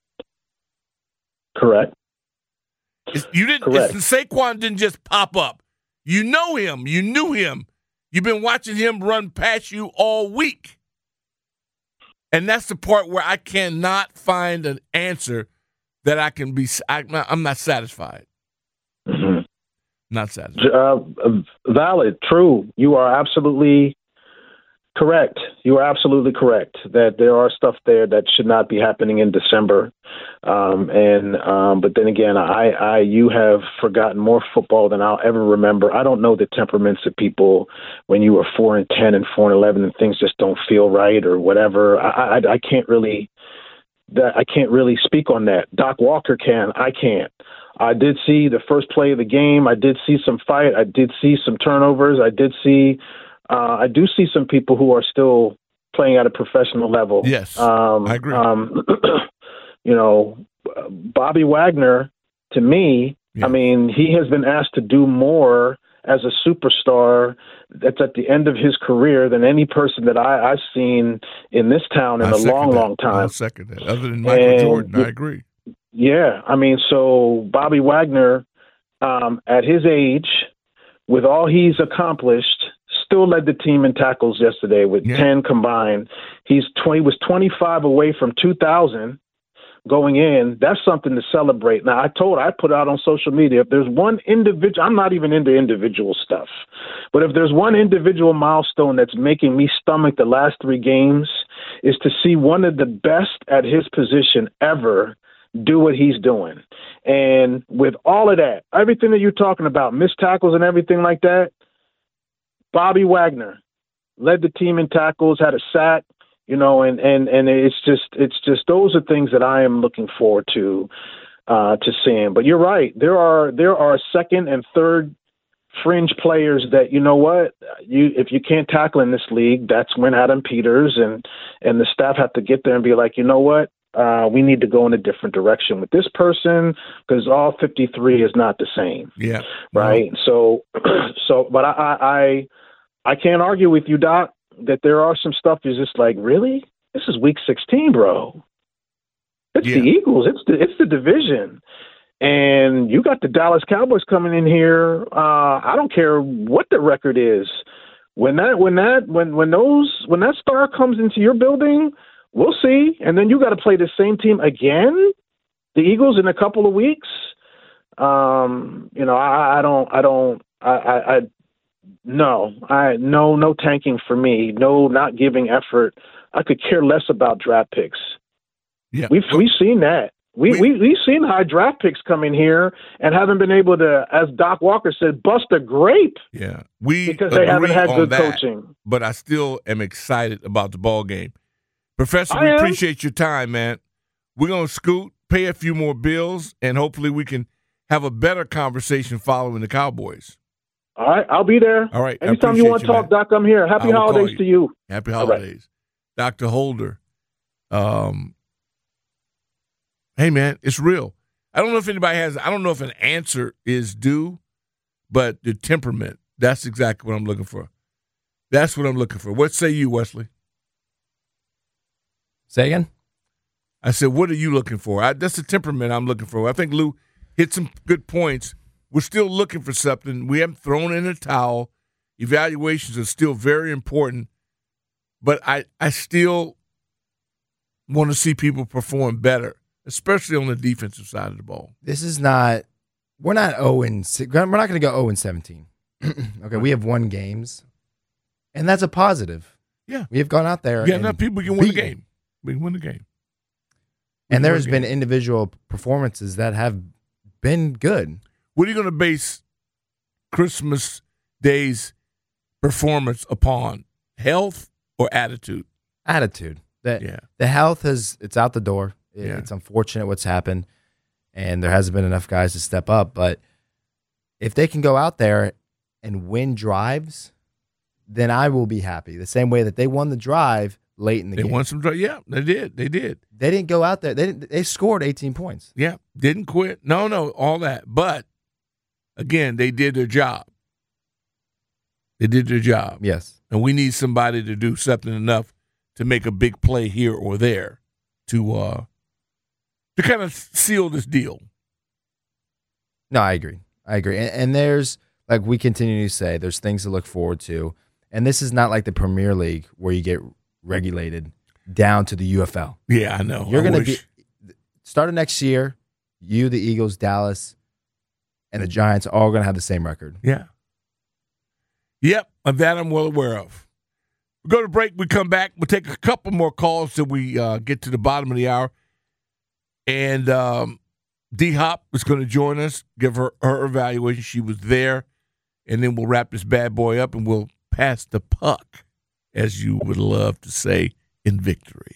Correct. It's, you didn't. Correct. It's, Saquon didn't just pop up. You know him. You knew him. You've been watching him run past you all week. And that's the part where I cannot find an answer that I can be. I, I'm not satisfied. Mm-hmm. Not satisfied. Uh, valid, true. You are absolutely correct. You are absolutely correct that there are stuff there that should not be happening in December. Um, and um, but then again, I, I, you have forgotten more football than I'll ever remember. I don't know the temperaments of people when you were four and ten and four and eleven, and things just don't feel right or whatever. I, I, I can't really. That I can't really speak on that. Doc Walker can. I can't. I did see the first play of the game. I did see some fight. I did see some turnovers. I did see. Uh, I do see some people who are still playing at a professional level. Yes, um, I agree. Um, you know, Bobby Wagner. To me, I mean, he has been asked to do more as a superstar that's at the end of his career than any person that I, I've seen in this town in I a second long, that. long time. I'll second that. Other than Michael And Jordan, I y- agree. Yeah, I mean, so Bobby Wagner, um, at his age, with all he's accomplished, still led the team in tackles yesterday with Yeah. ten combined. He's twenty was twenty-five away from two thousand going in. That's something to celebrate. Now, I told, I put out on social media, if there's one individual, I'm not even into individual stuff, but if there's one individual milestone that's making me stomach the last three games, is to see one of the best at his position ever do what he's doing. And with all of that, everything that you're talking about, missed tackles and everything like that, Bobby Wagner led the team in tackles, had a sack. You know, and, and, and it's just it's just those are things that I am looking forward to uh, to seeing. But you're right. There are there are second and third fringe players that, you know what, you if you can't tackle in this league, that's when Adam Peters and and the staff have to get there and be like, you know what, uh, we need to go in a different direction with this person because all fifty-three is not the same. Yeah. Right. No. So so, but I I I can't argue with you, Doc, that there are some stuff is just like, really? This is week sixteen, bro. It's yeah. the Eagles. It's the it's the division. And you got the Dallas Cowboys coming in here. Uh, I don't care what the record is. When that when that when when those when that star comes into your building, we'll see. And then you got to play the same team again, the Eagles, in a couple of weeks. Um, you know, I, I don't I don't I, I, I No, I no no tanking for me. No, not giving effort. I could care less about draft picks. Yeah, we've we've seen that. We we we we've seen high draft picks come in here and haven't been able to, as Doc Walker said, bust a grape. Yeah, we because they haven't had good that, coaching. But I still am excited about the ball game. Professor, we appreciate your time, man. We're gonna scoot, pay a few more bills, and hopefully we can have a better conversation following the Cowboys. All right, I'll be there. All right. Anytime you want to talk, man. Doc, I'm here. Happy holidays you. to you. Happy holidays. Right. Doctor Holder. Um, hey, man, it's real. I don't know if anybody has, I don't know if an answer is due, but the temperament, that's exactly what I'm looking for. That's what I'm looking for. What say you, Wesley? Say again? I said, what are you looking for? I, that's the temperament I'm looking for. I think Lou hit some good points. We're still looking for something. We haven't thrown in a towel. Evaluations are still very important. But I, I still want to see people perform better, especially on the defensive side of the ball. This is not – we're not oh and six. We're not going to go oh and seventeen. Okay, we have won games, and that's a positive. Yeah. We have gone out there. Yeah, enough people can win the game. We can win the game. We and there's been individual performances that have been good. What are you going to base Christmas Day's performance upon? Health or attitude? Attitude. That yeah. The health has it's out the door. It, yeah. It's unfortunate what's happened, and there hasn't been enough guys to step up. But if they can go out there and win drives, then I will be happy. The same way that they won the drive late in the they game. They won some drive. Yeah, they did. They did. They didn't go out there. They didn't, they scored eighteen points. Yeah, didn't quit. No, no, all that. But again, they did their job. They did their job. Yes. And we need somebody to do something enough to make a big play here or there to uh, to kind of seal this deal. No, I agree. I agree. And, and there's, like we continue to say, there's things to look forward to. And this is not like the Premier League where you get regulated down to the U F L. Yeah, I know. You're going to wish. be, start of next year, you, the Eagles, Dallas, and the Giants are all going to have the same record. Yeah. Yep, that I'm well aware of. We go to break. We come back. We'll take a couple more calls till we uh, get to the bottom of the hour. And um, D-Hop is going to join us, give her her evaluation. She was there. And then we'll wrap this bad boy up, and we'll pass the puck, as you would love to say, in victory.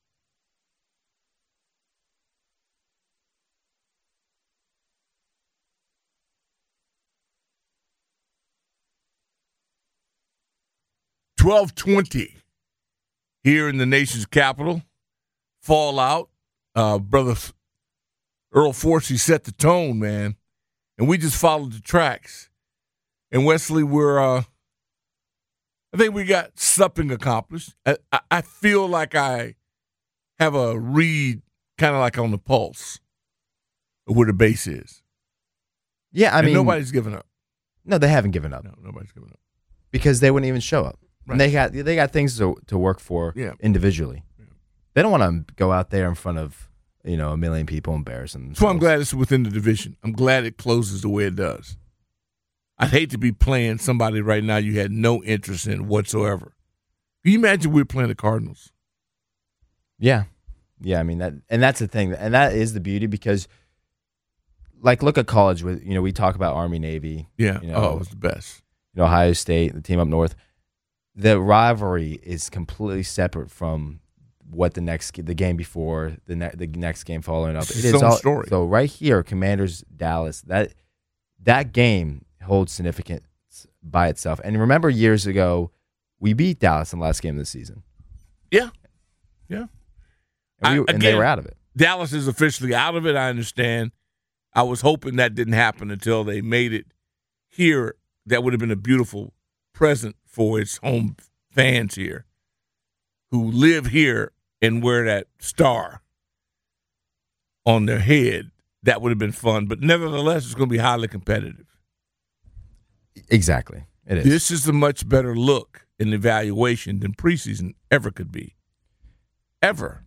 twelve twenty here in the nation's capital. Fallout. Uh, Brother Earl Forsey set the tone, man. And we just followed the tracks. And Wesley, we're, uh, I think we got something accomplished. I, I, I feel like I have a read kind of like on the pulse of where the base is. Yeah, I and mean. nobody's given up. No, they haven't given up. No, nobody's given up. Because they wouldn't even show up. Right. And they got they got things to to work for yeah. individually. Yeah. They don't want to go out there in front of, you know, a million people embarrassing themselves. So I'm glad it's within the division. I'm glad it closes the way it does. I'd hate to be playing somebody right now you had no interest in whatsoever. Can you imagine we we're playing the Cardinals? Yeah. Yeah, I mean, that, and that's the thing. And that is the beauty because, like, look at college. With you know, we talk about Army, Navy. Yeah. You know, oh, it was the best. You know, Ohio State, the team up north. the rivalry is completely separate from what the next the game before the ne- the next game following up. It's It its is own all story. So right here, Commanders Dallas, that that game holds significance by itself. And remember, years ago, we beat Dallas in the last game of the season. Yeah, yeah. And, we, I- and they again, were out of it. Dallas is officially out of it. I understand. I was hoping that didn't happen until they made it here. That would have been a beautiful present for its home fans here who live here and wear that star on their head. That would have been fun. But nevertheless, it's going to be highly competitive. Exactly. It is. This is a much better look in evaluation than preseason ever could be. Ever.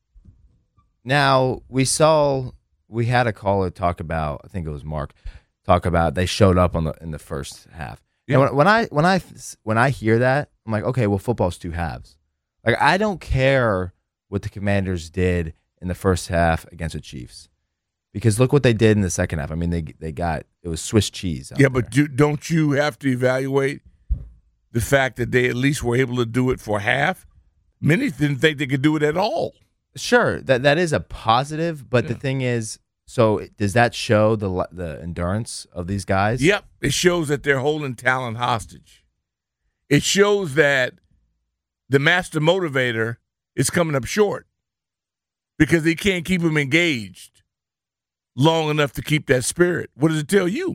Now, we saw, we had a caller talk about, I think it was Mark, talk about they showed up on the in the first half. Yeah. And when, when I when I when I hear that, I'm like, okay, well, football's two halves. Like, I don't care what the Commanders did in the first half against the Chiefs, because look what they did in the second half. I mean, they they got it was Swiss cheese. out Yeah, there. but do, don't you have to evaluate the fact that they at least were able to do it for half? Many didn't think they could do it at all. Sure, that that is a positive, but the thing is, so does that show the the endurance of these guys? Yep, it shows that they're holding talent hostage. It shows that the master motivator is coming up short because they can't keep them engaged long enough to keep that spirit. What does it tell you?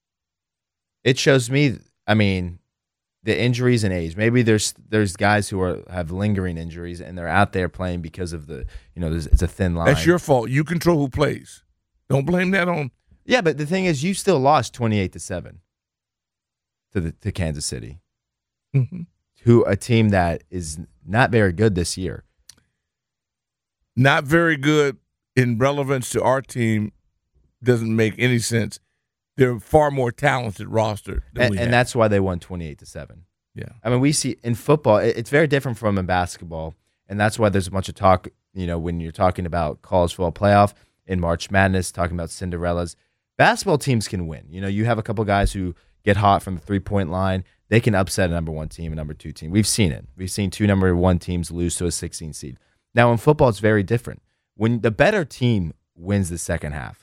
It shows me, I mean, the injuries and age. Maybe there's there's guys who are have lingering injuries and they're out there playing because of the, you know, there's, it's a thin line. That's your fault. You control who plays. Don't blame that on. Yeah, but the thing is, you still lost twenty-eight to seven to the to Kansas City, mm-hmm. who a team that is not very good this year. Not very good in relevance to our team doesn't make any sense. They're a far more talented roster than And, we and have. that's why they won twenty-eight to seven. Yeah. I mean, we see in football, it, it's very different from in basketball. And that's why there's a bunch of talk, you know, when you're talking about college football playoff in March Madness, talking about Cinderellas. Basketball teams can win. You know, you have a couple guys who get hot from the three-point line. They can upset a number one team, a number two team. We've seen it. We've seen two number one teams lose to a sixteen seed. Now, in football, it's very different. When the better team wins the second half,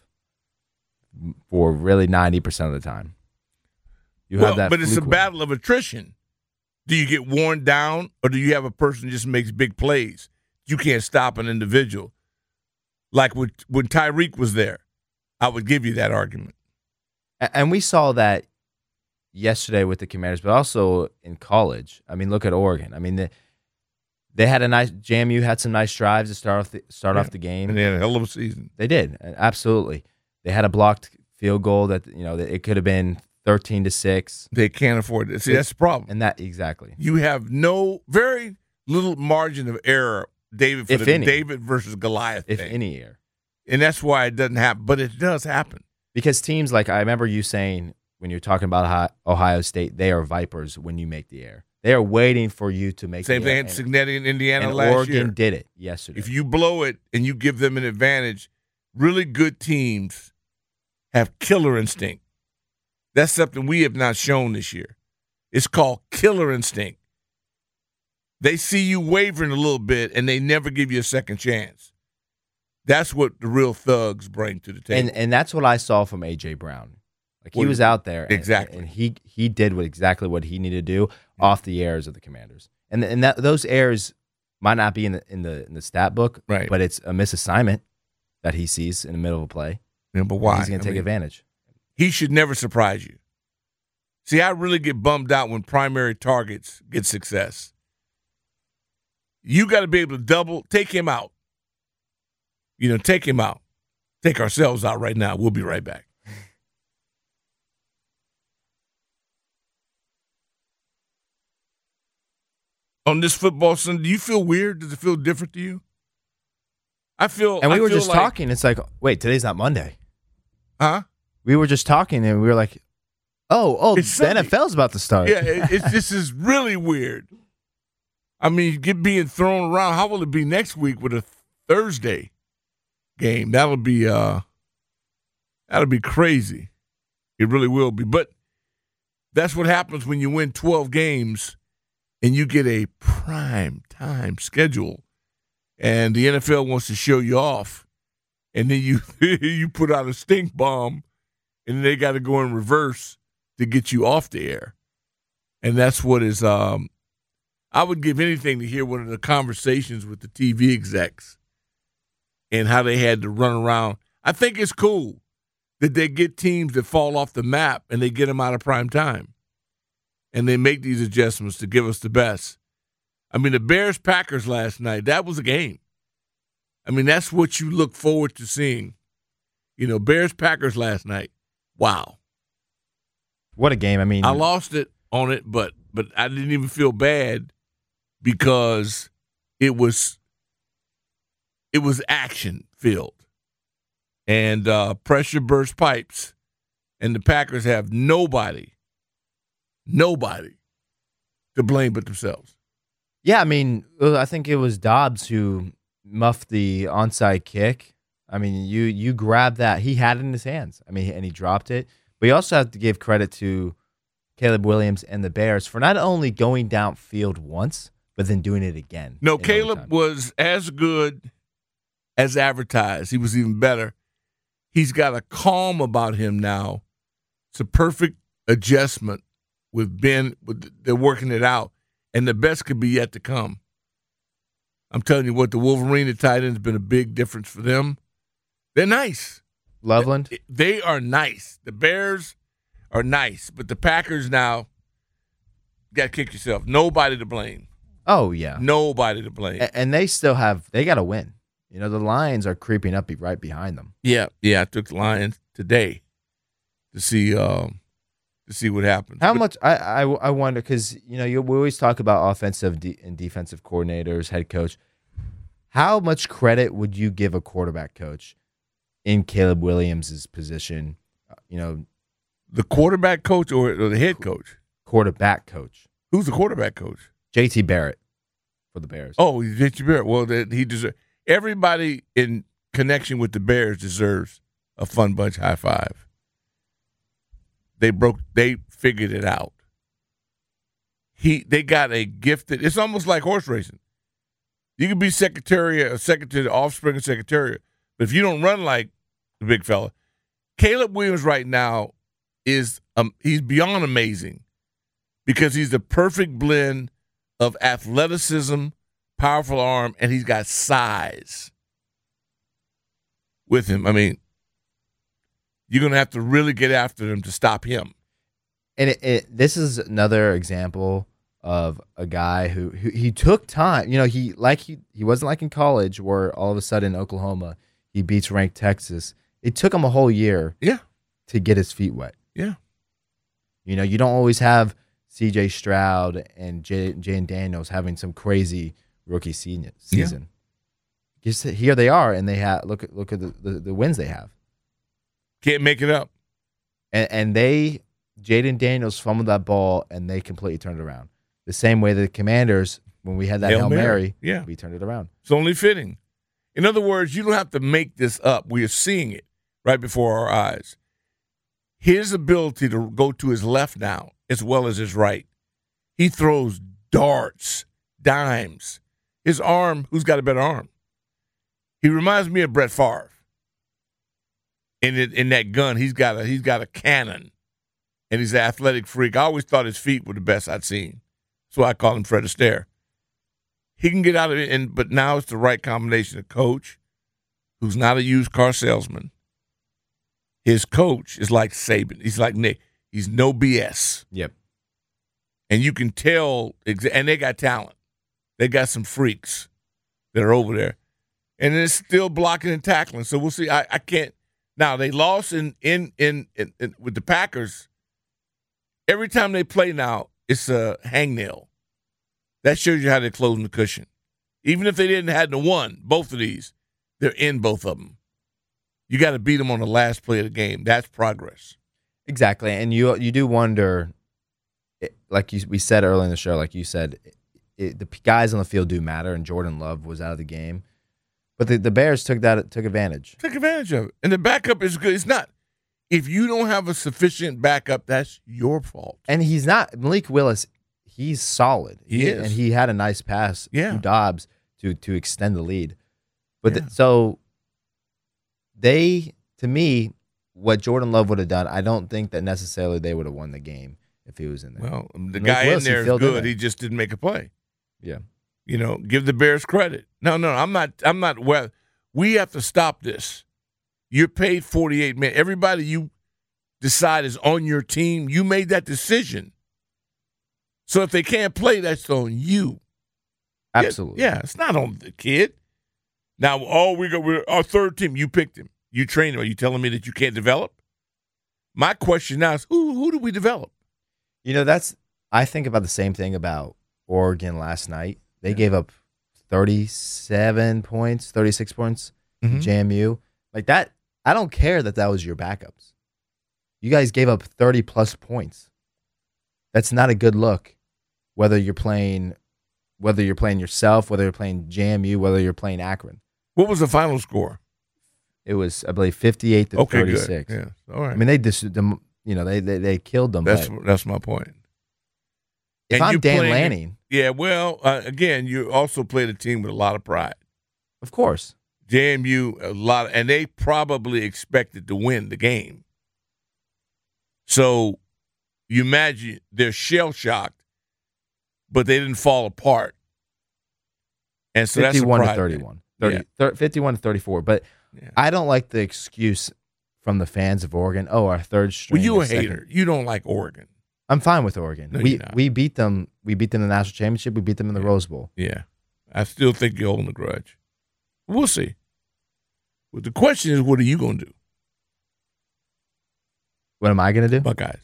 for really ninety percent of the time. You well, have that but it's a fluke win. battle of attrition. Do you get worn down, or do you have a person who just makes big plays? You can't stop an individual. Like when, when Tyreek was there, I would give you that argument. A- And we saw that yesterday with the Commanders, but also in college. I mean, look at Oregon. I mean, the, they had a nice J M U had some nice drives to start off the start Yeah. off the game. And they had a hell of a season. They did, absolutely. They had a blocked field goal that, you know, that it could have been thirteen to six. They can't afford it. See, that's the problem. And that exactly. You have no very little margin of error, David, for If the any. David versus Goliath If thing. any year. And that's why it doesn't happen, but it does happen. Because teams like, I remember you saying when you're talking about Ohio- Ohio State, they are vipers when you make the air. They are waiting for you to make Same the thing air. in Cincinnati and Indiana and last Oregon year. did it yesterday. If you blow it and you give them an advantage, really good teams have killer instinct. That's something we have not shown this year. It's called killer instinct. They see you wavering a little bit and they never give you a second chance. That's what the real thugs bring to the table. And and that's what I saw from A J Brown. Like he What- was out there, and, exactly. and he he did what exactly what he needed to do off the airs of the Commanders, and and that those airs might not be in the in the in the stat book, Right. But it's a misassignment that he sees in the middle of a play. Yeah, but why? He's going I to take mean, advantage. He should never surprise you. See, I really get bummed out when primary targets get success. You got to be able to double, take him out. You know, take him out. Take ourselves out right now. We'll be right back. On this football Sunday, do you feel weird? Does it feel different to you? I feel. And we I were feel just like- talking. It's like, wait, today's not Monday. Huh? We were just talking, and we were like, oh, oh, It's the Sunday. N F L's about to start. Yeah, it, it's this is really weird. I mean, get being thrown around. How will it be next week with a Thursday game? That'll be uh, that'll be crazy. It really will be. But that's what happens when you win twelve games and you get a prime time schedule, and the N F L wants to show you off, and then you you put out a stink bomb, and then they got to go in reverse to get you off the air. And that's what is um, – I would give anything to hear one of the conversations with the T V execs and how they had to run around. I think it's cool that they get teams that fall off the map and they get them out of prime time. And they make these adjustments to give us the best. I mean, the Bears-Packers last night, that was a game. I mean, that's what you look forward to seeing. You know, Bears-Packers last night. Wow. What a game. I mean, I lost it on it, but but I didn't even feel bad because it was it was action-filled. And uh, pressure burst pipes. And the Packers have nobody, nobody to blame but themselves. Yeah, I mean, I think it was Dobbs who muffed the onside kick. I mean, you you grabbed that. He had it in his hands. I mean, and he dropped it. But you also have to give credit to Caleb Williams and the Bears for not only going downfield once, but then doing it again. No, Caleb overtime. was as good as advertised. He was even better. He's got a calm about him now. It's a perfect adjustment with Ben. With, they're working it out, and the best could be yet to come. I'm telling you what, the Wolverine, the tight end, has been a big difference for them. They're nice. Loveland? They, they are nice. The Bears are nice, but the Packers now got to kick yourself. Nobody to blame. Oh, yeah. Nobody to blame. And, and they still have – they got to win. You know, the Lions are creeping up right behind them. Yeah, yeah. I took the Lions today to see um, to see what happens. How but, much I, I, I wonder because, you know, you, we always talk about offensive de- and defensive coordinators, head coach. How much credit would you give a quarterback coach in Caleb Williams' position? You know, the quarterback coach or, or the head coach? Quarterback coach. Who's the quarterback coach? J T Barrett for the Bears. Oh, J T Barrett. Well, he deserves. Everybody in connection with the Bears deserves a Fun Bunch high five. They broke. They figured it out. He. They got a gifted. It's almost like horse racing. You can be secretariat, secretary, offspring of secretariat, but if you don't run like the big fella, Caleb Williams right now is um he's beyond amazing because he's the perfect blend of athleticism, powerful arm, and he's got size with him. I mean, you're going to have to really get after him to stop him. And it, it, this is another example of a guy who, who he took time. You know, he like he he wasn't like in college where all of a sudden in Oklahoma he beats ranked Texas. It took him a whole year yeah. to get his feet wet. Yeah. You know, you don't always have C J Stroud and J- Jane Daniels having some crazy rookie season. Yeah. Just here they are, and they have look at look at the, the, the wins they have. Can't make it up. And, and they, Jaden Daniels fumbled that ball, and they completely turned it around. The same way the Commanders, when we had that Hail, Hail Mary, Mary, yeah. we turned it around. It's only fitting. In other words, you don't have to make this up. We are seeing it right before our eyes. His ability to go to his left now as well as his right. He throws darts, dimes. His arm, who's got a better arm? He reminds me of Brett Favre. In it, in that gun, he's got a he's got a cannon, and he's an athletic freak. I always thought his feet were the best I'd seen. That's why I call him Fred Astaire. He can get out of it, and but now it's the right combination of coach, who's not a used car salesman. His coach is like Saban. He's like Nick. He's no B S. Yep. And you can tell, and they got talent. They got some freaks that are over there. And it's still blocking and tackling. So we'll see. I, I can't. Now, they lost in, in, in, in, in with the Packers. Every time they play now, it's a hangnail. That shows you how they're closing the cushion. Even if they didn't have the one, both of these, they're in both of them. You got to beat them on the last play of the game. That's progress. Exactly. And you you do wonder, like you, we said earlier in the show, like you said, it, the guys on the field do matter, and Jordan Love was out of the game. But the, the Bears took that took advantage. Took advantage of it. And the backup is good. It's not. If you don't have a sufficient backup, that's your fault. And he's not. Malik Willis, he's solid. He is. And he had a nice pass Yeah. to Dobbs to to extend the lead. But Yeah. th- so they, to me, what Jordan Love would have done, I don't think that necessarily they would have won the game if he was in there. Well, the Nick guy Willis, in he there is filled in good. there. He just didn't make a play. Yeah. You know, give the Bears credit. No, no, I'm not. I'm not. Well, we have to stop this. You're paid forty-eight million. Everybody you decide is on your team, you made that decision. So if they can't play, that's on you. Absolutely. Yeah, it's not on the kid. Now, oh, we go. We're our third team. You picked him. You trained him. Are you telling me that you can't develop? My question now is, who who do we develop? You know, that's I think about the same thing about Oregon last night. They yeah. gave up thirty-seven points, thirty-six points mm-hmm. to J M U. Like that, I don't care that that was your backups. You guys gave up thirty-plus points. That's not a good look, whether you're playing whether you're playing yourself, whether you're playing J M U, whether you're playing Akron. What was the final score? It was, I believe, fifty-eight to okay, thirty-six. Good. Yeah, all right. I mean, they just, them, you know, they they, they killed them. That's but that's my point. If and I'm Dan playing, Lanning, yeah, well, uh, again, you also played a team with a lot of pride. Of course, J M U a lot, and they probably expected to win the game. So you imagine they're shell shocked, but they didn't fall apart. And so fifty-one that's to thirty-one, thirty, yeah. thirty, fifty-one to thirty-four. But yeah. I don't like the excuse from the fans of Oregon. Oh, our third string. Well, you a second. hater. You don't like Oregon. I'm fine with Oregon. No, we we beat them. We beat them in the national championship. We beat them in the yeah. Rose Bowl. Yeah, I still think you're holding a grudge. We'll see. But the question is, what are you going to do? What am I going to do? Buckeyes.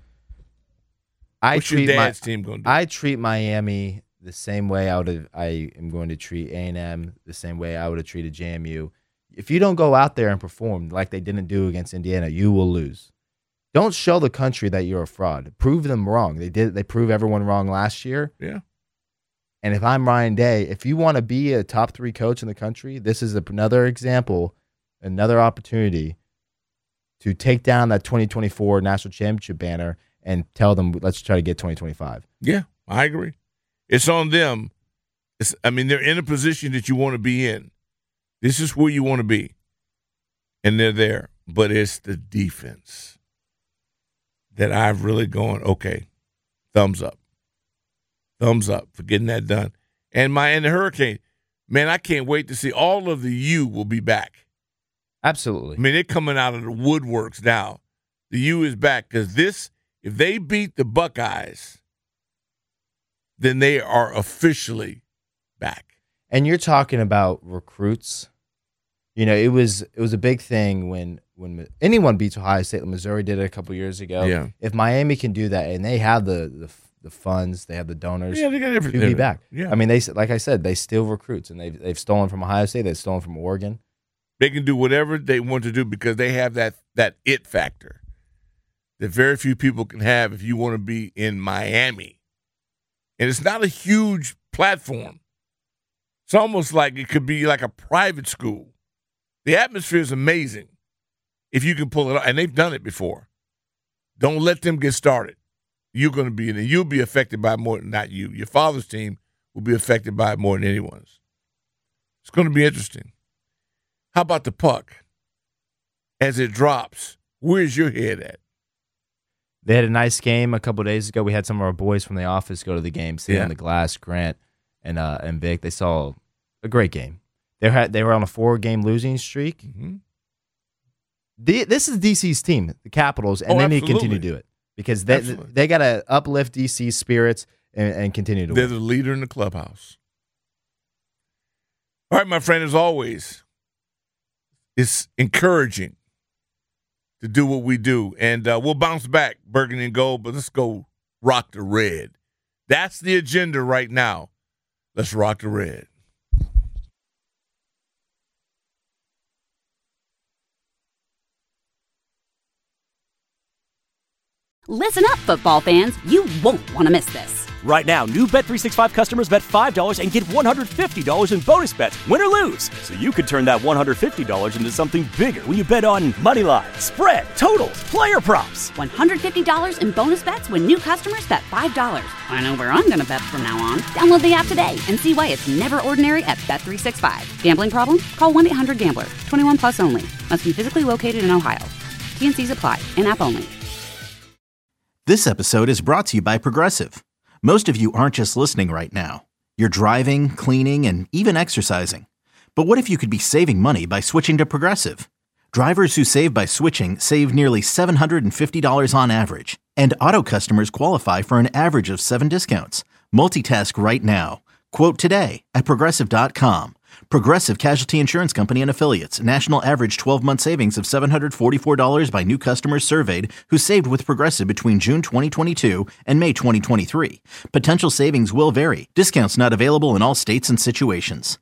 I What's treat your dad's my, team going to do? I treat Miami the same way I would have, I am going to treat A and M the same way I would have treated J M U. If you don't go out there and perform like they didn't do against Indiana, you will lose. Don't show the country that you're a fraud. Prove them wrong. They did. They proved everyone wrong last year. Yeah. And if I'm Ryan Day, if you want to be a top three coach in the country, this is another example, another opportunity to take down that twenty twenty-four national championship banner and tell them, let's try to get twenty twenty-five. Yeah, I agree. It's on them. It's, I mean, they're in a position that you want to be in. This is where you want to be. And they're there. But it's the defense that I've really gone, okay, thumbs up. Thumbs up for getting that done. And my and the Hurricane, man, I can't wait to see all of the U will be back. Absolutely. I mean, they're coming out of the woodworks now. The U is back because this, if they beat the Buckeyes, then they are officially back. And you're talking about recruits. You know, it was it was a big thing when when anyone beats Ohio State. Missouri did it a couple years ago. Yeah. If Miami can do that, and they have the the, the funds, they have the donors. Yeah, they got everything. To be back. Yeah. I mean, they like I said, they steal recruits, and they've they've stolen from Ohio State. They've stolen from Oregon. They can do whatever they want to do because they have that that it factor that very few people can have if you want to be in Miami. And it's not a huge platform. It's almost like it could be like a private school. The atmosphere is amazing if you can pull it off, and they've done it before. Don't let them get started. You're going to be in it. You'll be affected by it more than not you. Your father's team will be affected by it more than anyone's. It's going to be interesting. How about the puck? As it drops, where's your head at? They had a nice game a couple of days ago. We had some of our boys from the office go to the game, sit Yeah. on the glass, Grant and uh, and Vic. They saw a great game. They had they were on a four-game losing streak. Mm-hmm. The, this is D C's team, the Capitals, and Oh, they need to absolutely. continue to do it because they Absolutely. they got to uplift D C's spirits and, and continue to They're win. the leader in the clubhouse. All right, my friend, as always, it's encouraging to do what we do. And uh, we'll bounce back, burgundy and gold, but let's go rock the red. That's the agenda right now. Let's rock the red. Listen up, football fans. You won't want to miss this. Right now, new Bet three sixty-five customers bet five dollars and get one hundred fifty dollars in bonus bets, win or lose. So you could turn that one hundred fifty dollars into something bigger when you bet on money line, spread, totals, player props. one hundred fifty dollars in bonus bets when new customers bet five dollars. I know where I'm going to bet from now on. Download the app today and see why it's never ordinary at Bet three sixty-five. Gambling problem? Call one eight hundred gambler. twenty-one plus only. Must be physically located in Ohio. T N Cs apply. In-app only. This episode is brought to you by Progressive. Most of you aren't just listening right now. You're driving, cleaning, and even exercising. But what if you could be saving money by switching to Progressive? Drivers who save by switching save nearly seven hundred fifty dollars on average. And auto customers qualify for an average of seven discounts. Multitask right now. Quote today at Progressive dot com. Progressive Casualty Insurance Company and Affiliates. National average twelve-month savings of seven hundred forty-four dollars by new customers surveyed who saved with Progressive between June twenty twenty-two and May twenty twenty-three. Potential savings will vary. Discounts not available in all states and situations.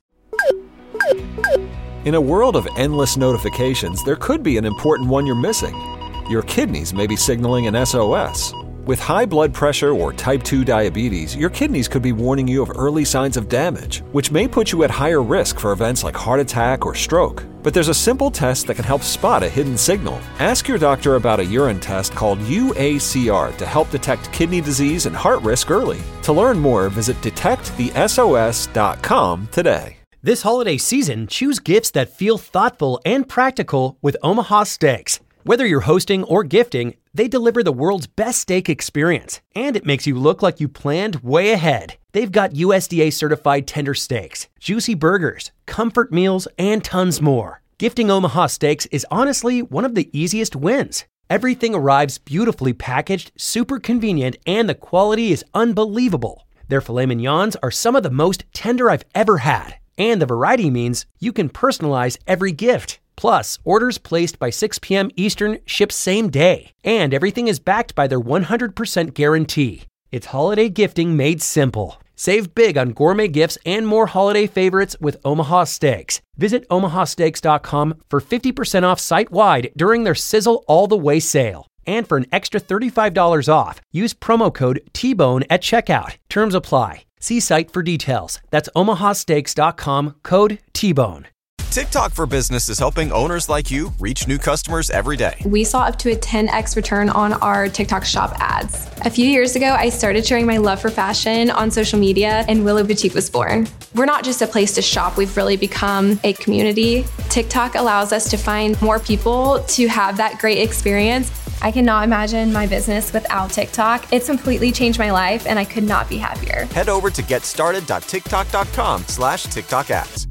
In a world of endless notifications, there could be an important one you're missing. Your kidneys may be signaling an S O S. With high blood pressure or type two diabetes, your kidneys could be warning you of early signs of damage, which may put you at higher risk for events like heart attack or stroke. But there's a simple test that can help spot a hidden signal. Ask your doctor about a urine test called U A C R to help detect kidney disease and heart risk early. To learn more, visit detect the S O S dot com today. This holiday season, choose gifts that feel thoughtful and practical with Omaha Steaks. Whether you're hosting or gifting, they deliver the world's best steak experience, and it makes you look like you planned way ahead. They've got U S D A certified tender steaks, juicy burgers, comfort meals, and tons more. Gifting Omaha Steaks is honestly one of the easiest wins. Everything arrives beautifully packaged, super convenient, and the quality is unbelievable. Their filet mignons are some of the most tender I've ever had, and the variety means you can personalize every gift. Plus, orders placed by six p.m. Eastern ship same day, and everything is backed by their one hundred percent guarantee. It's holiday gifting made simple. Save big on gourmet gifts and more holiday favorites with Omaha Steaks. Visit omaha steaks dot com for fifty percent off site-wide during their Sizzle All the Way sale. And for an extra thirty-five dollars off, use promo code T bone at checkout. Terms apply. See site for details. That's omaha steaks dot com, code T bone. TikTok for Business is helping owners like you reach new customers every day. We saw up to a ten x return on our TikTok shop ads. A few years ago, I started sharing my love for fashion on social media, and Willow Boutique was born. We're not just a place to shop, we've really become a community. TikTok allows us to find more people to have that great experience. I cannot imagine my business without TikTok. It's completely changed my life, and I could not be happier. Head over to get started dot tiktok dot com slash TikTok ads.